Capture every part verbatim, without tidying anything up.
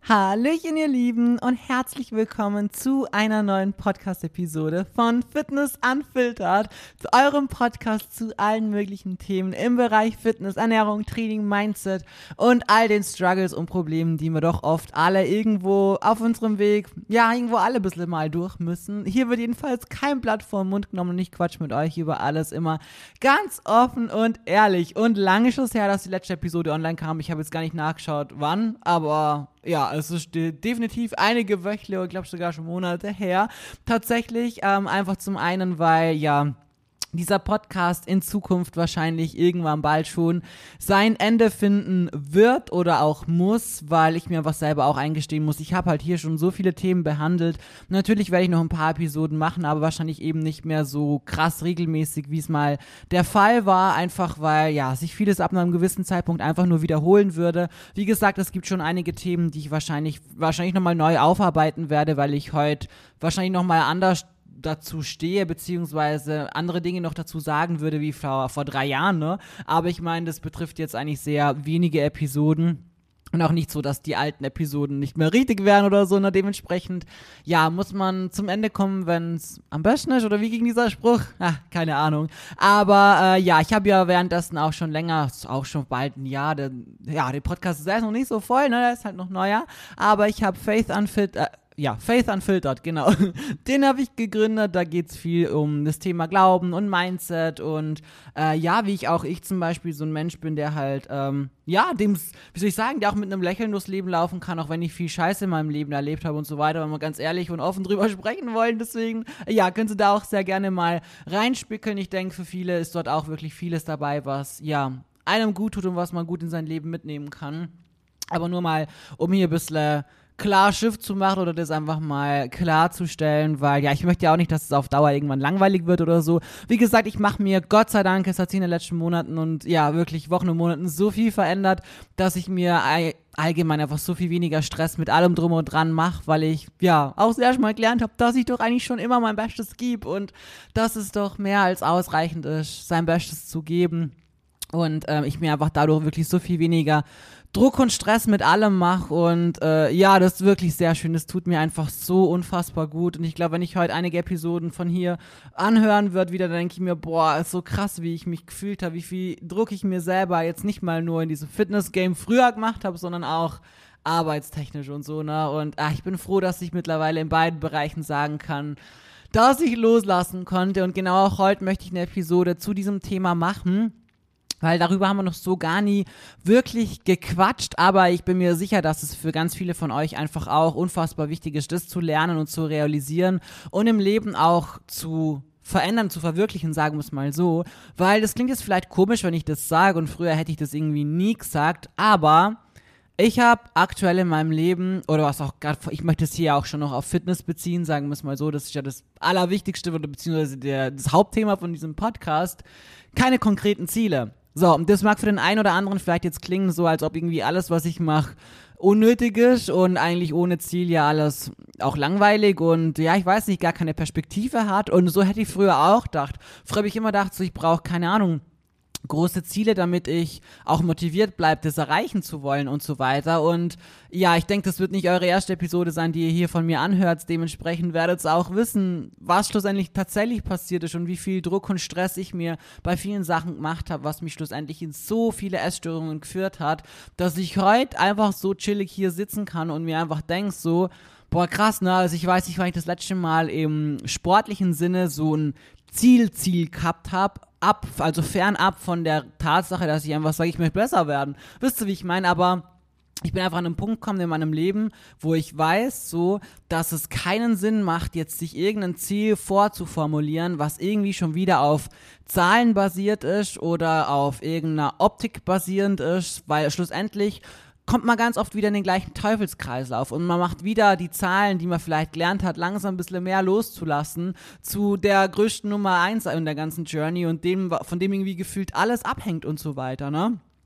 Hallöchen, ihr Lieben, und herzlich willkommen zu einer neuen Podcast-Episode von Fitness Unfiltered, zu eurem Podcast zu allen möglichen Themen im Bereich Fitness, Ernährung, Training, Mindset und all den Struggles und Problemen, die wir doch oft alle irgendwo auf unserem Weg, ja, irgendwo alle ein bisschen mal durch müssen. Hier wird jedenfalls kein Blatt vor den Mund genommen und ich quatsch mit euch über alles, immer ganz offen und ehrlich. Und lange ist es her, dass die letzte Episode online kam. Ich habe jetzt gar nicht nachgeschaut, wann, aber ja, es ist de- definitiv einige Wöchle, ich glaube sogar schon Monate her. Tatsächlich ähm, einfach zum einen, weil ja dieser Podcast in Zukunft wahrscheinlich irgendwann bald schon sein Ende finden wird oder auch muss, weil ich mir was selber auch eingestehen muss. Ich habe halt hier schon so viele Themen behandelt. Natürlich werde ich noch ein paar Episoden machen, aber wahrscheinlich eben nicht mehr so krass regelmäßig, wie es mal der Fall war, einfach weil ja sich vieles ab einem gewissen Zeitpunkt einfach nur wiederholen würde. Wie gesagt, es gibt schon einige Themen, die ich wahrscheinlich wahrscheinlich nochmal neu aufarbeiten werde, weil ich heute wahrscheinlich nochmal anders dazu stehe, beziehungsweise andere Dinge noch dazu sagen würde, wie vor, vor drei Jahren, ne? Aber ich meine, das betrifft jetzt eigentlich sehr wenige Episoden. Und auch nicht so, dass die alten Episoden nicht mehr richtig wären oder so. Ne? Dementsprechend, ja, muss man zum Ende kommen, wenn es am besten ist. Oder wie ging dieser Spruch? Ach, keine Ahnung. Aber äh, ja, ich habe ja währenddessen auch schon länger, auch schon bald ein Jahr, der, ja, der Podcast ist erst noch nicht so voll, ne? Der ist halt noch neuer. Aber ich habe Faith Unfit, äh, Ja, Faith Unfiltered, genau. Den habe ich gegründet. Da geht es viel um das Thema Glauben und Mindset und äh, ja, wie ich auch ich zum Beispiel so ein Mensch bin, der halt, ähm, ja, dem, wie soll ich sagen, der auch mit einem Lächeln durchs Leben laufen kann, auch wenn ich viel Scheiße in meinem Leben erlebt habe und so weiter, wenn wir ganz ehrlich und offen drüber sprechen wollen. Deswegen, ja, könnt ihr da auch sehr gerne mal reinspickeln. Ich denke, für viele ist dort auch wirklich vieles dabei, was, ja, einem gut tut und was man gut in sein Leben mitnehmen kann. Aber nur mal, um hier ein bisschen klar Schiff zu machen oder das einfach mal klarzustellen, weil ja, ich möchte ja auch nicht, dass es auf Dauer irgendwann langweilig wird oder so. Wie gesagt, ich mache mir, Gott sei Dank, es hat sich in den letzten Monaten und ja, wirklich Wochen und Monaten so viel verändert, dass ich mir all, allgemein einfach so viel weniger Stress mit allem drum und dran mache, weil ich ja auch das erste Mal gelernt habe, dass ich doch eigentlich schon immer mein Bestes gebe und dass es doch mehr als ausreichend ist, sein Bestes zu geben. Und ähm, ich mir einfach dadurch wirklich so viel weniger Druck und Stress mit allem mache und äh, ja, das ist wirklich sehr schön, das tut mir einfach so unfassbar gut und ich glaube, wenn ich heute einige Episoden von hier anhören würde, wieder, dann denke ich mir, boah, ist so krass, wie ich mich gefühlt habe, wie viel Druck ich mir selber jetzt nicht mal nur in diesem Fitness-Game früher gemacht habe, sondern auch arbeitstechnisch und so, ne, und ach, ich bin froh, dass ich mittlerweile in beiden Bereichen sagen kann, dass ich loslassen konnte und genau auch heute möchte ich eine Episode zu diesem Thema machen. Weil darüber haben wir noch so gar nie wirklich gequatscht, aber ich bin mir sicher, dass es für ganz viele von euch einfach auch unfassbar wichtig ist, das zu lernen und zu realisieren und im Leben auch zu verändern, zu verwirklichen, sagen wir es mal so. Weil das klingt jetzt vielleicht komisch, wenn ich das sage und früher hätte ich das irgendwie nie gesagt, aber ich habe aktuell in meinem Leben, oder was auch gerade, ich möchte es hier auch schon noch auf Fitness beziehen, sagen wir es mal so, das ist ja das Allerwichtigste oder beziehungsweise der, das Hauptthema von diesem Podcast, keine konkreten Ziele. So, und das mag für den einen oder anderen vielleicht jetzt klingen, so als ob irgendwie alles, was ich mache, unnötig ist und eigentlich ohne Ziel ja alles auch langweilig und ja, ich weiß nicht, gar keine Perspektive hat und so hätte ich früher auch gedacht. Früher habe ich immer gedacht, so ich brauche, keine Ahnung, große Ziele, damit ich auch motiviert bleibe, das erreichen zu wollen und so weiter. Und ja, ich denke, das wird nicht eure erste Episode sein, die ihr hier von mir anhört. Dementsprechend werdet ihr auch wissen, was schlussendlich tatsächlich passiert ist und wie viel Druck und Stress ich mir bei vielen Sachen gemacht habe, was mich schlussendlich in so viele Essstörungen geführt hat, dass ich heute einfach so chillig hier sitzen kann und mir einfach denke so, boah krass, ne, also ich weiß nicht, wann ich das letzte Mal im sportlichen Sinne so ein Ziel-Ziel gehabt habe, ab, also fernab von der Tatsache, dass ich einfach sage, ich möchte besser werden. Wisst ihr, wie ich meine? Aber ich bin einfach an einem Punkt gekommen in meinem Leben, wo ich weiß, so, dass es keinen Sinn macht, jetzt sich irgendein Ziel vorzuformulieren, was irgendwie schon wieder auf Zahlen basiert ist oder auf irgendeiner Optik basierend ist, weil schlussendlich kommt man ganz oft wieder in den gleichen Teufelskreislauf und man macht wieder die Zahlen, die man vielleicht gelernt hat, langsam ein bisschen mehr loszulassen zu der größten Nummer eins in der ganzen Journey und dem, von dem irgendwie gefühlt alles abhängt und so weiter, ne?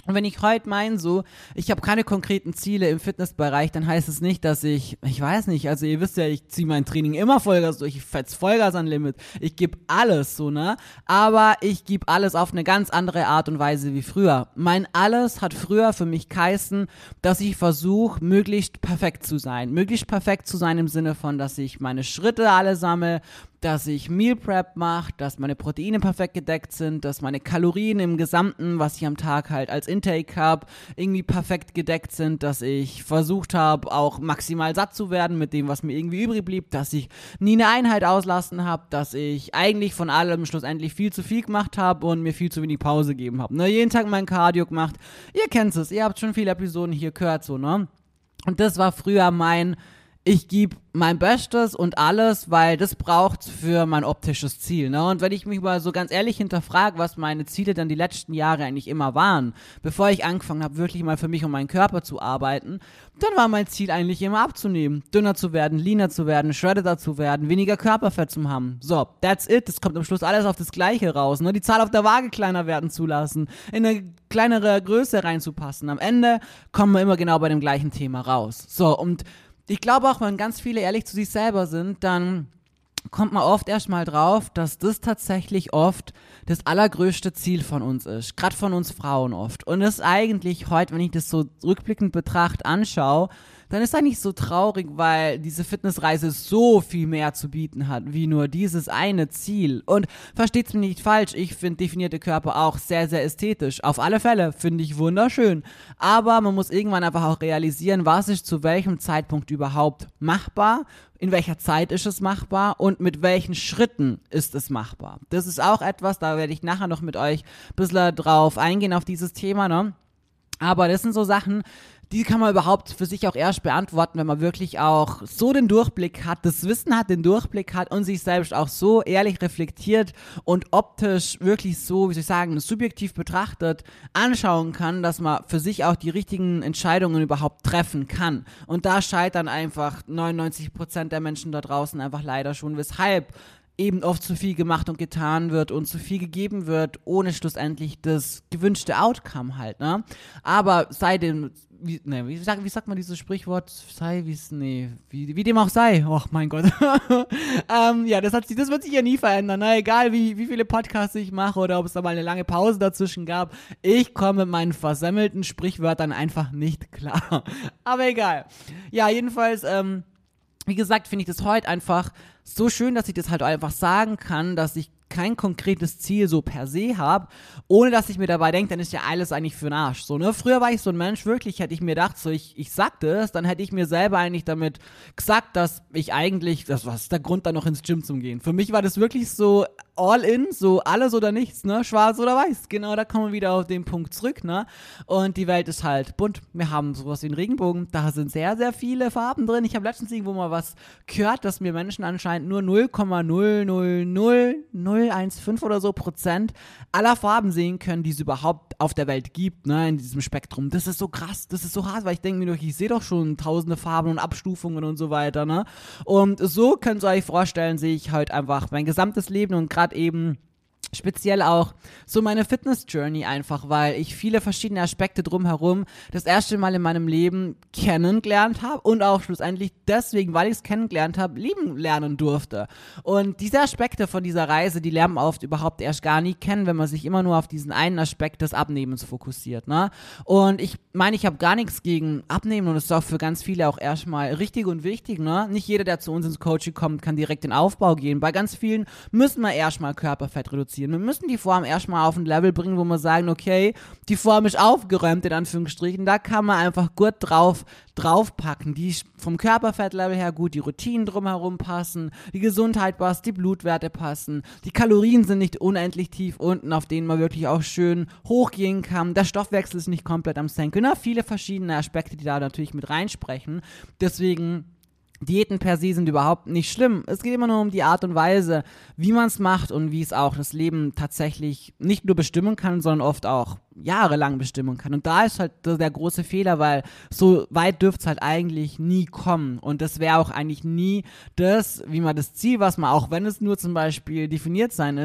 Und wenn ich heute meine so, ich habe keine konkreten Ziele im Fitnessbereich, dann heißt es nicht, dass ich, ich weiß nicht, also ihr wisst ja, ich ziehe mein Training immer Vollgas durch, ich fetz Vollgas an Limit, ich gebe alles so, ne? Aber ich gebe alles auf eine ganz andere Art und Weise wie früher. Mein Alles hat früher für mich geheißen, dass ich versuche, möglichst perfekt zu sein. Möglichst perfekt zu sein im Sinne von, dass ich meine Schritte alle sammle, dass ich Meal Prep mache, dass meine Proteine perfekt gedeckt sind, dass meine Kalorien im Gesamten, was ich am Tag halt als Intake habe, irgendwie perfekt gedeckt sind, dass ich versucht habe, auch maximal satt zu werden mit dem, was mir irgendwie übrig blieb, dass ich nie eine Einheit auslassen habe, dass ich eigentlich von allem schlussendlich viel zu viel gemacht habe und mir viel zu wenig Pause gegeben habe. Ne, jeden Tag mein Cardio gemacht. Ihr kennt es, ihr habt schon viele Episoden hier gehört, so, ne? Und das war früher mein Ich gebe mein Bestes und alles, weil das braucht's für mein optisches Ziel, ne? Und wenn ich mich mal so ganz ehrlich hinterfrage, was meine Ziele dann die letzten Jahre eigentlich immer waren, bevor ich angefangen habe, wirklich mal für mich und meinen Körper zu arbeiten, dann war mein Ziel eigentlich immer abzunehmen, dünner zu werden, leaner zu werden, shreddeder zu werden, weniger Körperfett zu haben. So, that's it. Das kommt am Schluss alles auf das Gleiche raus, ne? Die Zahl auf der Waage kleiner werden zu lassen, in eine kleinere Größe reinzupassen. Am Ende kommen wir immer genau bei dem gleichen Thema raus. So, und ich glaube auch, wenn ganz viele ehrlich zu sich selber sind, dann kommt man oft erstmal drauf, dass das tatsächlich oft das allergrößte Ziel von uns ist. Gerade von uns Frauen oft. Und das ist eigentlich heute, wenn ich das so rückblickend betrachte, anschaue, dann ist eigentlich so traurig, weil diese Fitnessreise so viel mehr zu bieten hat, wie nur dieses eine Ziel. Und versteht's mir nicht falsch, ich finde definierte Körper auch sehr, sehr ästhetisch. Auf alle Fälle finde ich wunderschön. Aber man muss irgendwann einfach auch realisieren, was ist zu welchem Zeitpunkt überhaupt machbar, in welcher Zeit ist es machbar und mit welchen Schritten ist es machbar. Das ist auch etwas, da werde ich nachher noch mit euch ein bisschen drauf eingehen, auf dieses Thema, ne? Aber das sind so Sachen, die kann man überhaupt für sich auch erst beantworten, wenn man wirklich auch so den Durchblick hat, das Wissen hat, den Durchblick hat und sich selbst auch so ehrlich reflektiert und optisch wirklich so, wie soll ich sagen, subjektiv betrachtet anschauen kann, dass man für sich auch die richtigen Entscheidungen überhaupt treffen kann. Und da scheitern einfach neunundneunzig Prozent der Menschen da draußen einfach leider schon, weshalb eben oft zu viel gemacht und getan wird und zu viel gegeben wird, ohne schlussendlich das gewünschte Outcome halt, ne? Aber sei dem, wie, ne, wie, sag, wie sagt man dieses Sprichwort? Sei wie es, nee, wie, wie dem auch sei. Och, mein Gott. ähm, ja, das, hat sich, das wird sich ja nie verändern, ne? Egal wie, wie viele Podcasts ich mache oder ob es da mal eine lange Pause dazwischen gab. Ich komme mit meinen versemmelten Sprichwörtern einfach nicht klar. Aber egal. Ja, jedenfalls, ähm, wie gesagt, finde ich das heute einfach so schön, dass ich das halt einfach sagen kann, dass ich kein konkretes Ziel so per se habe, ohne dass ich mir dabei denke, dann ist ja alles eigentlich für den Arsch. So, ne? Früher war ich so ein Mensch, wirklich, hätte ich mir gedacht, so ich, ich sag das, dann hätte ich mir selber eigentlich damit gesagt, dass ich eigentlich, das was ist der Grund, dann noch ins Gym zu gehen. Für mich war das wirklich so all in, so alles oder nichts, ne? Schwarz oder weiß. Genau, da kommen wir wieder auf den Punkt zurück, ne? Und die Welt ist halt bunt. Wir haben sowas wie einen Regenbogen, da sind sehr, sehr viele Farben drin. Ich habe letztens irgendwo mal was gehört, dass mir Menschen anscheinend nur null Komma null null null null eins fünf oder so Prozent aller Farben sehen können, die es überhaupt auf der Welt gibt, ne, in diesem Spektrum. Das ist so krass, das ist so hart, weil ich denke mir doch, ich sehe doch schon tausende Farben und Abstufungen und so weiter, ne. Und so könnt ihr euch vorstellen, sehe ich halt einfach mein gesamtes Leben und gerade eben speziell auch so meine Fitness-Journey einfach, weil ich viele verschiedene Aspekte drumherum das erste Mal in meinem Leben kennengelernt habe und auch schlussendlich deswegen, weil ich es kennengelernt habe, lieben lernen durfte. Und diese Aspekte von dieser Reise, die lernt man oft überhaupt erst gar nie kennen, wenn man sich immer nur auf diesen einen Aspekt des Abnehmens fokussiert, ne? Und ich meine, ich habe gar nichts gegen Abnehmen und es ist auch für ganz viele auch erstmal richtig und wichtig, ne? Nicht jeder, der zu uns ins Coaching kommt, kann direkt in den Aufbau gehen. Bei ganz vielen müssen wir erstmal Körperfett reduzieren. Wir müssen die Form erstmal auf ein Level bringen, wo wir sagen, okay, die Form ist aufgeräumt, in Anführungsstrichen, da kann man einfach gut drauf, draufpacken, die vom Körperfettlevel her gut, die Routinen drumherum passen, die Gesundheit passt, die Blutwerte passen, die Kalorien sind nicht unendlich tief unten, auf denen man wirklich auch schön hochgehen kann, der Stoffwechsel ist nicht komplett am Senken, na, viele verschiedene Aspekte, die da natürlich mit reinsprechen, deswegen Diäten per se sind überhaupt nicht schlimm. Es geht immer nur um die Art und Weise, wie man es macht und wie es auch das Leben tatsächlich nicht nur bestimmen kann, sondern oft auch jahrelang bestimmen kann. Und da ist halt der große Fehler, weil so weit dürfte es halt eigentlich nie kommen. Und das wäre auch eigentlich nie das, wie man das Ziel, was man, auch wenn es nur zum Beispiel definiert sein ist,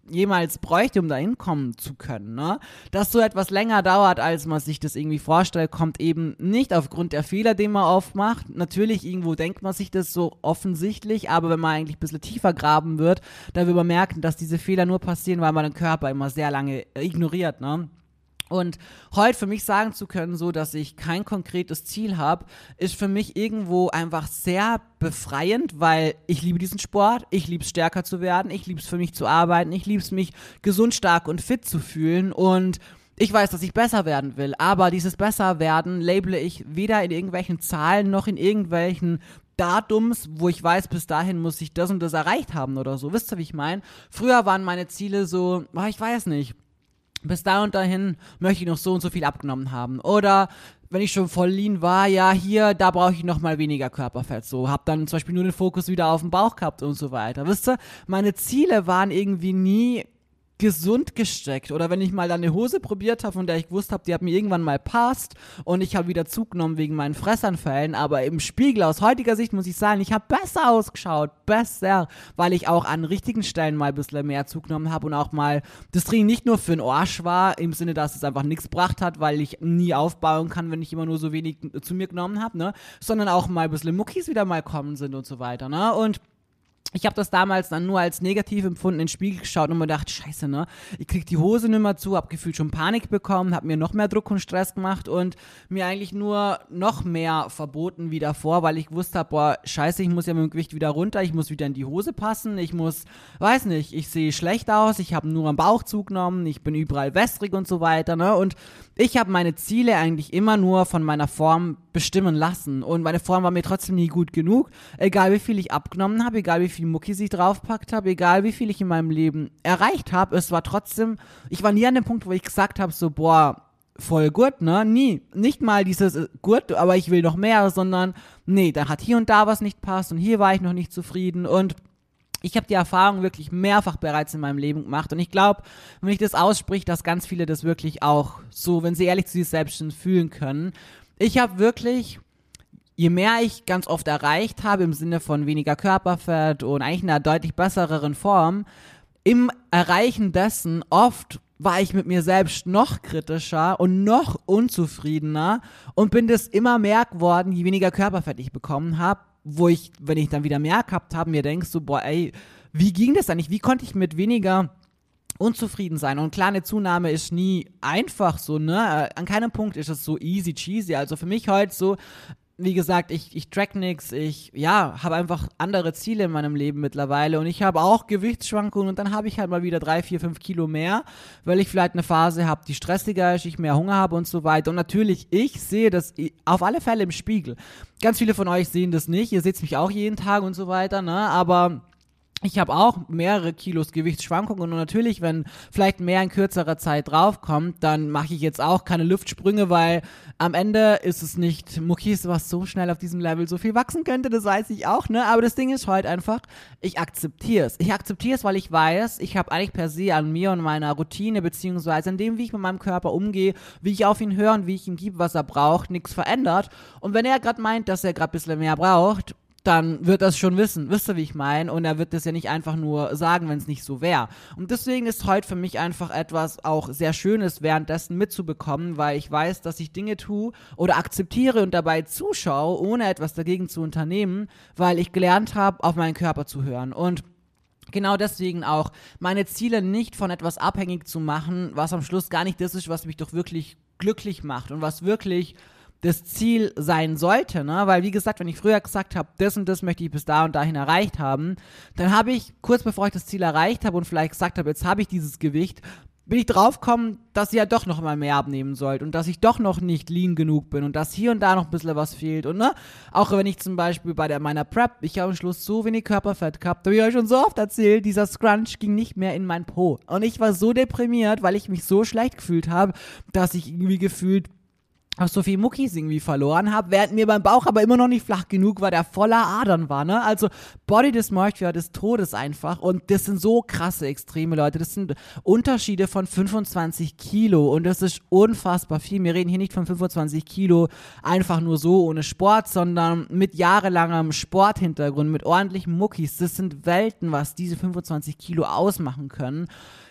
jemals bräuchte, um da hinkommen zu können, ne? Dass so etwas länger dauert, als man sich das irgendwie vorstellt, kommt eben nicht aufgrund der Fehler, die man oft macht. Natürlich, irgendwo denkt man sich das so offensichtlich, aber wenn man eigentlich ein bisschen tiefer graben wird, dann wird man merken, dass diese Fehler nur passieren, weil man den Körper immer sehr lange ignoriert, ne? Und heute für mich sagen zu können, so, dass ich kein konkretes Ziel habe, ist für mich irgendwo einfach sehr befreiend, weil ich liebe diesen Sport, ich liebe es stärker zu werden, ich liebe es für mich zu arbeiten, ich liebe es mich gesund, stark und fit zu fühlen und ich weiß, dass ich besser werden will, aber dieses Besserwerden label ich weder in irgendwelchen Zahlen noch in irgendwelchen Datums, wo ich weiß, bis dahin muss ich das und das erreicht haben oder so. Wisst ihr, wie ich meine? Früher waren meine Ziele so, oh, ich weiß nicht, bis da und dahin möchte ich noch so und so viel abgenommen haben. Oder wenn ich schon voll lean war, ja, hier, da brauche ich noch mal weniger Körperfett. So, hab dann zum Beispiel nur den Fokus wieder auf den Bauch gehabt und so weiter. Wisst ihr, meine Ziele waren irgendwie nie gesund gesteckt. Oder wenn ich mal dann eine Hose probiert habe, von der ich gewusst habe, die hat mir irgendwann mal passt und ich habe wieder zugenommen wegen meinen Fressanfällen, aber im Spiegel aus heutiger Sicht muss ich sagen, ich habe besser ausgeschaut, besser, weil ich auch an richtigen Stellen mal ein bisschen mehr zugenommen habe und auch mal das Training nicht nur für den Arsch war, im Sinne, dass es einfach nichts gebracht hat, weil ich nie aufbauen kann, wenn ich immer nur so wenig zu mir genommen habe, ne, sondern auch mal ein bisschen Muckis wieder mal kommen sind und so weiter, ne, und ich habe das damals dann nur als negativ empfunden, in den Spiegel geschaut und mir gedacht, scheiße, ne, ich krieg die Hose nicht mehr zu, hab gefühlt schon Panik bekommen, hab mir noch mehr Druck und Stress gemacht und mir eigentlich nur noch mehr verboten wie davor, weil ich gewusst habe, boah, scheiße, ich muss ja mit dem Gewicht wieder runter, ich muss wieder in die Hose passen, ich muss, weiß nicht, ich sehe schlecht aus, ich habe nur am Bauch zugenommen, ich bin überall wässrig und so weiter, ne, und ich habe meine Ziele eigentlich immer nur von meiner Form bestimmen lassen und meine Form war mir trotzdem nie gut genug, egal wie viel ich abgenommen habe, egal wie viel Muckis ich draufpackt habe, egal wie viel ich in meinem Leben erreicht habe, es war trotzdem, ich war nie an dem Punkt, wo ich gesagt habe, so, boah, voll gut, ne, nie, nicht mal dieses äh, gut, aber ich will noch mehr, sondern, nee, da hat hier und da was nicht passt und hier war ich noch nicht zufrieden und ich habe die Erfahrung wirklich mehrfach bereits in meinem Leben gemacht und ich glaube, wenn ich das ausspreche, dass ganz viele das wirklich auch so, wenn sie ehrlich zu sich selbst sind, fühlen können. Ich habe wirklich, je mehr ich ganz oft erreicht habe, im Sinne von weniger Körperfett und eigentlich in einer deutlich besseren Form, im Erreichen dessen oft war ich mit mir selbst noch kritischer und noch unzufriedener und bin das immer mehr geworden, je weniger Körperfett ich bekommen habe, wo ich, wenn ich dann wieder mehr gehabt habe, mir denkst so, boah, ey, wie ging das eigentlich? Wie konnte ich mit weniger unzufrieden sein? Und klar, eine Zunahme ist nie einfach so, ne? An keinem Punkt ist es so easy cheesy. Also für mich heute so, wie gesagt, ich, ich track nix, ich, ja, habe einfach andere Ziele in meinem Leben mittlerweile und ich habe auch Gewichtsschwankungen und dann habe ich halt mal wieder drei, vier, fünf Kilo mehr, weil ich vielleicht eine Phase habe, die stressiger ist, ich mehr Hunger habe und so weiter und natürlich, ich sehe das auf alle Fälle im Spiegel. Ganz viele von euch sehen das nicht, ihr seht mich auch jeden Tag und so weiter, ne, aber ich habe auch mehrere Kilos Gewichtsschwankungen und natürlich, wenn vielleicht mehr in kürzerer Zeit draufkommt, dann mache ich jetzt auch keine Luftsprünge, weil am Ende ist es nicht Muckis, was so schnell auf diesem Level so viel wachsen könnte, das weiß ich auch, ne? Aber das Ding ist heute einfach, ich akzeptiere es. Ich akzeptiere es, weil ich weiß, ich habe eigentlich per se an mir und meiner Routine, beziehungsweise an dem, wie ich mit meinem Körper umgehe, wie ich auf ihn höre und wie ich ihm gebe, was er braucht, nichts verändert. Und wenn er gerade meint, dass er gerade ein bisschen mehr braucht, dann wird er es schon wissen, wisst ihr, wie ich meine? Und er wird das ja nicht einfach nur sagen, wenn es nicht so wäre. Und deswegen ist heute für mich einfach etwas auch sehr Schönes, währenddessen mitzubekommen, weil ich weiß, dass ich Dinge tue oder akzeptiere und dabei zuschaue, ohne etwas dagegen zu unternehmen, weil ich gelernt habe, auf meinen Körper zu hören. Und genau deswegen auch meine Ziele nicht von etwas abhängig zu machen, was am Schluss gar nicht das ist, was mich doch wirklich glücklich macht und was wirklich das Ziel sein sollte, ne? Weil wie gesagt, wenn ich früher gesagt habe, das und das möchte ich bis da und dahin erreicht haben, dann habe ich, kurz bevor ich das Ziel erreicht habe und vielleicht gesagt habe, jetzt habe ich dieses Gewicht, bin ich draufgekommen, dass ich ja doch noch mal mehr abnehmen sollte und dass ich doch noch nicht lean genug bin und dass hier und da noch ein bisschen was fehlt und ne, auch wenn ich zum Beispiel bei der, meiner Prep, ich habe am Schluss so wenig Körperfett gehabt, habe ich euch schon so oft erzählt, dieser Scrunch ging nicht mehr in mein Po und ich war so deprimiert, weil ich mich so schlecht gefühlt habe, dass ich irgendwie gefühlt auch so viel Muckis irgendwie verloren habe, während mir mein Bauch aber immer noch nicht flach genug war, der voller Adern war, ne? Also Body Dysmorphia des Todes einfach, und das sind so krasse Extreme, Leute, das sind Unterschiede von fünfundzwanzig Kilo und das ist unfassbar viel. Wir reden hier nicht von fünfundzwanzig Kilo einfach nur so ohne Sport, sondern mit jahrelangem Sporthintergrund, mit ordentlichen Muckis. Das sind Welten, was diese fünfundzwanzig Kilo ausmachen können,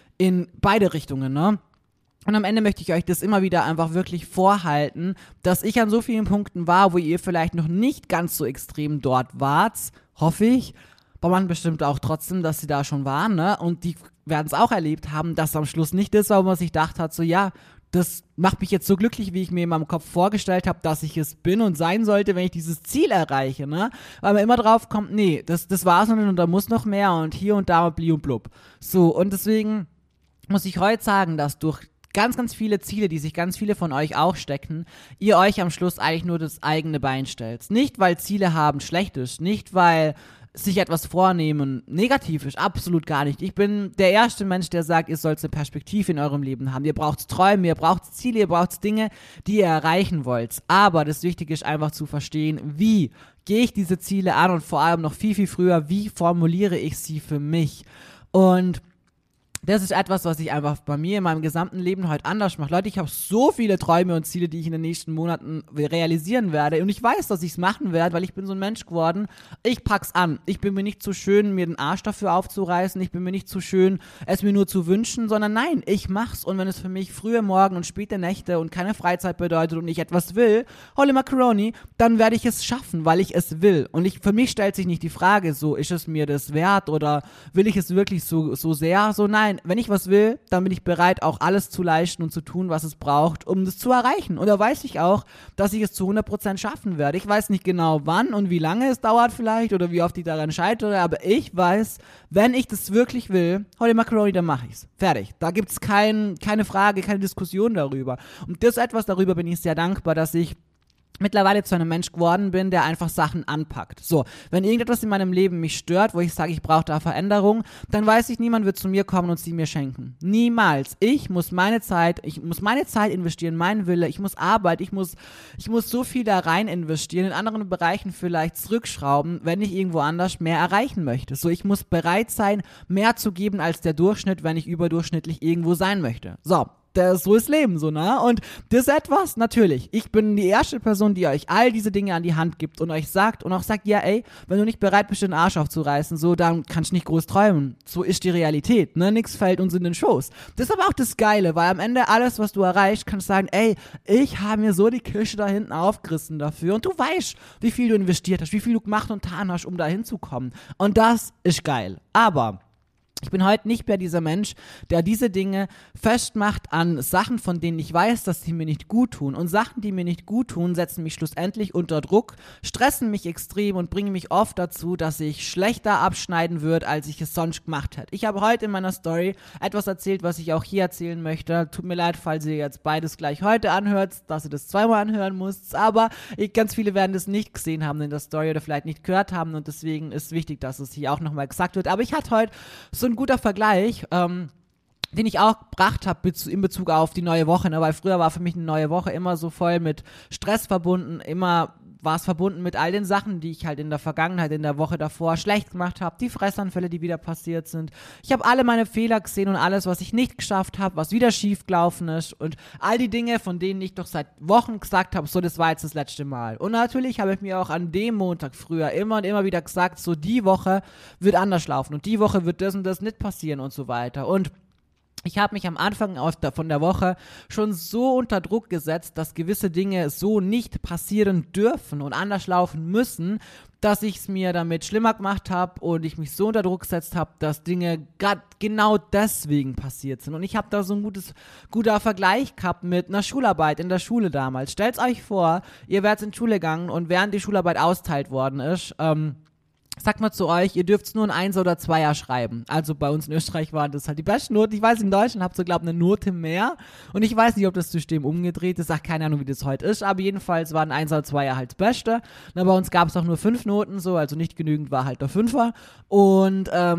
in beide Richtungen, ne? Und am Ende möchte ich euch das immer wieder einfach wirklich vorhalten, dass ich an so vielen Punkten war, wo ihr vielleicht noch nicht ganz so extrem dort wart, hoffe ich. Bei manchen bestimmt auch trotzdem, dass sie da schon waren, ne? Und die werden es auch erlebt haben, dass am Schluss nicht das war, wo man sich gedacht hat, so ja, das macht mich jetzt so glücklich, wie ich mir in meinem Kopf vorgestellt habe, dass ich es bin und sein sollte, wenn ich dieses Ziel erreiche, ne? Weil man immer drauf kommt, nee, das, das war's noch nicht und da muss noch mehr und hier und da und bli und blub. So, und deswegen muss ich heute sagen, dass durch ganz, ganz viele Ziele, die sich ganz viele von euch auch stecken, ihr euch am Schluss eigentlich nur das eigene Bein stellt. Nicht, weil Ziele haben schlecht ist, nicht, weil sich etwas vornehmen negativ ist, absolut gar nicht. Ich bin der erste Mensch, der sagt, ihr sollt eine Perspektive in eurem Leben haben. Ihr braucht Träume, ihr braucht Ziele, ihr braucht Dinge, die ihr erreichen wollt. Aber das Wichtige ist einfach zu verstehen, wie gehe ich diese Ziele an und vor allem noch viel, viel früher, wie formuliere ich sie für mich? Und das ist etwas, was ich einfach bei mir in meinem gesamten Leben heute anders mache. Leute, ich habe so viele Träume und Ziele, die ich in den nächsten Monaten realisieren werde. Und ich weiß, dass ich es machen werde, weil ich bin so ein Mensch geworden. Ich pack's an. Ich bin mir nicht zu schön, mir den Arsch dafür aufzureißen. Ich bin mir nicht zu schön, es mir nur zu wünschen, sondern nein, ich mach's. Und wenn es für mich frühe Morgen und späte Nächte und keine Freizeit bedeutet und ich etwas will, Holy Macaroni, dann werde ich es schaffen, weil ich es will. Und ich, für mich stellt sich nicht die Frage, so, ist es mir das wert oder will ich es wirklich so, so sehr? So, nein. Wenn ich was will, dann bin ich bereit, auch alles zu leisten und zu tun, was es braucht, um das zu erreichen. Und da weiß ich auch, dass ich es zu hundert Prozent schaffen werde. Ich weiß nicht genau, wann und wie lange es dauert vielleicht oder wie oft ich daran scheitere, aber ich weiß, wenn ich das wirklich will, Holy Macaroni, dann mache ich's. Fertig. Da gibt's kein, keine Frage, keine Diskussion darüber. Und das etwas, darüber bin ich sehr dankbar, dass ich mittlerweile zu einem Mensch geworden bin, der einfach Sachen anpackt. So, wenn irgendetwas in meinem Leben mich stört, wo ich sage, ich brauche da Veränderung, dann weiß ich, niemand wird zu mir kommen und sie mir schenken. Niemals. Ich muss meine Zeit, ich muss meine Zeit investieren, meinen Wille, ich muss Arbeit, ich muss, ich muss so viel da rein investieren, in anderen Bereichen vielleicht zurückschrauben, wenn ich irgendwo anders mehr erreichen möchte. So, ich muss bereit sein, mehr zu geben als der Durchschnitt, wenn ich überdurchschnittlich irgendwo sein möchte. So. Das, so ist Leben, so, ne? Und das ist etwas, natürlich, ich bin die erste Person, die euch all diese Dinge an die Hand gibt und euch sagt und auch sagt, ja, ey, wenn du nicht bereit bist, den Arsch aufzureißen, so, dann kannst du nicht groß träumen. So ist die Realität, ne? Nix fällt uns in den Schoß. Das ist aber auch das Geile, weil am Ende alles, was du erreichst, kannst du sagen, ey, ich habe mir so die Kirche da hinten aufgerissen dafür und du weißt, wie viel du investiert hast, wie viel du gemacht und getan hast, um da hinzukommen. Und das ist geil. Aber ich bin heute nicht mehr dieser Mensch, der diese Dinge festmacht an Sachen, von denen ich weiß, dass sie mir nicht gut tun. Und Sachen, die mir nicht gut tun, setzen mich schlussendlich unter Druck, stressen mich extrem und bringen mich oft dazu, dass ich schlechter abschneiden würde, als ich es sonst gemacht hätte. Ich habe heute in meiner Story etwas erzählt, was ich auch hier erzählen möchte. Tut mir leid, falls ihr jetzt beides gleich heute anhört, dass ihr das zweimal anhören müsst. Aber ich, ganz viele werden das nicht gesehen haben in der Story oder vielleicht nicht gehört haben. Und deswegen ist es wichtig, dass es hier auch nochmal gesagt wird. Aber ich hatte heute so ein guter Vergleich, ähm, den ich auch gebracht habe in Bezug auf die neue Woche, ne? Weil früher war für mich eine neue Woche immer so voll mit Stress verbunden, immer war es verbunden mit all den Sachen, die ich halt in der Vergangenheit, in der Woche davor schlecht gemacht habe, die Fressanfälle, die wieder passiert sind. Ich habe alle meine Fehler gesehen und alles, was ich nicht geschafft habe, was wieder schief gelaufen ist und all die Dinge, von denen ich doch seit Wochen gesagt habe, so, das war jetzt das letzte Mal. Und natürlich habe ich mir auch an dem Montag früher immer und immer wieder gesagt, so, die Woche wird anders laufen und die Woche wird das und das nicht passieren und so weiter. Und ich habe mich am Anfang von der Woche schon so unter Druck gesetzt, dass gewisse Dinge so nicht passieren dürfen und anders laufen müssen, dass ich es mir damit schlimmer gemacht habe und ich mich so unter Druck gesetzt habe, dass Dinge gerade genau deswegen passiert sind. Und ich habe da so ein gutes, guter Vergleich gehabt mit einer Schularbeit in der Schule damals. Stellt euch vor, ihr werdet in die Schule gegangen und während die Schularbeit austeilt worden ist, ähm, sagt mal zu euch, ihr dürft nur ein Einser oder Zweier schreiben. Also bei uns in Österreich waren das halt die besten Noten. Ich weiß, in Deutschland habt ihr, glaube ich, eine Note mehr. Und ich weiß nicht, ob das System umgedreht ist. Ach, keine Ahnung, wie das heute ist. Aber jedenfalls waren Einser oder Zweier halt das Beste. Na, bei uns gab es auch nur fünf Noten so, also nicht genügend war halt der Fünfer. Und ähm,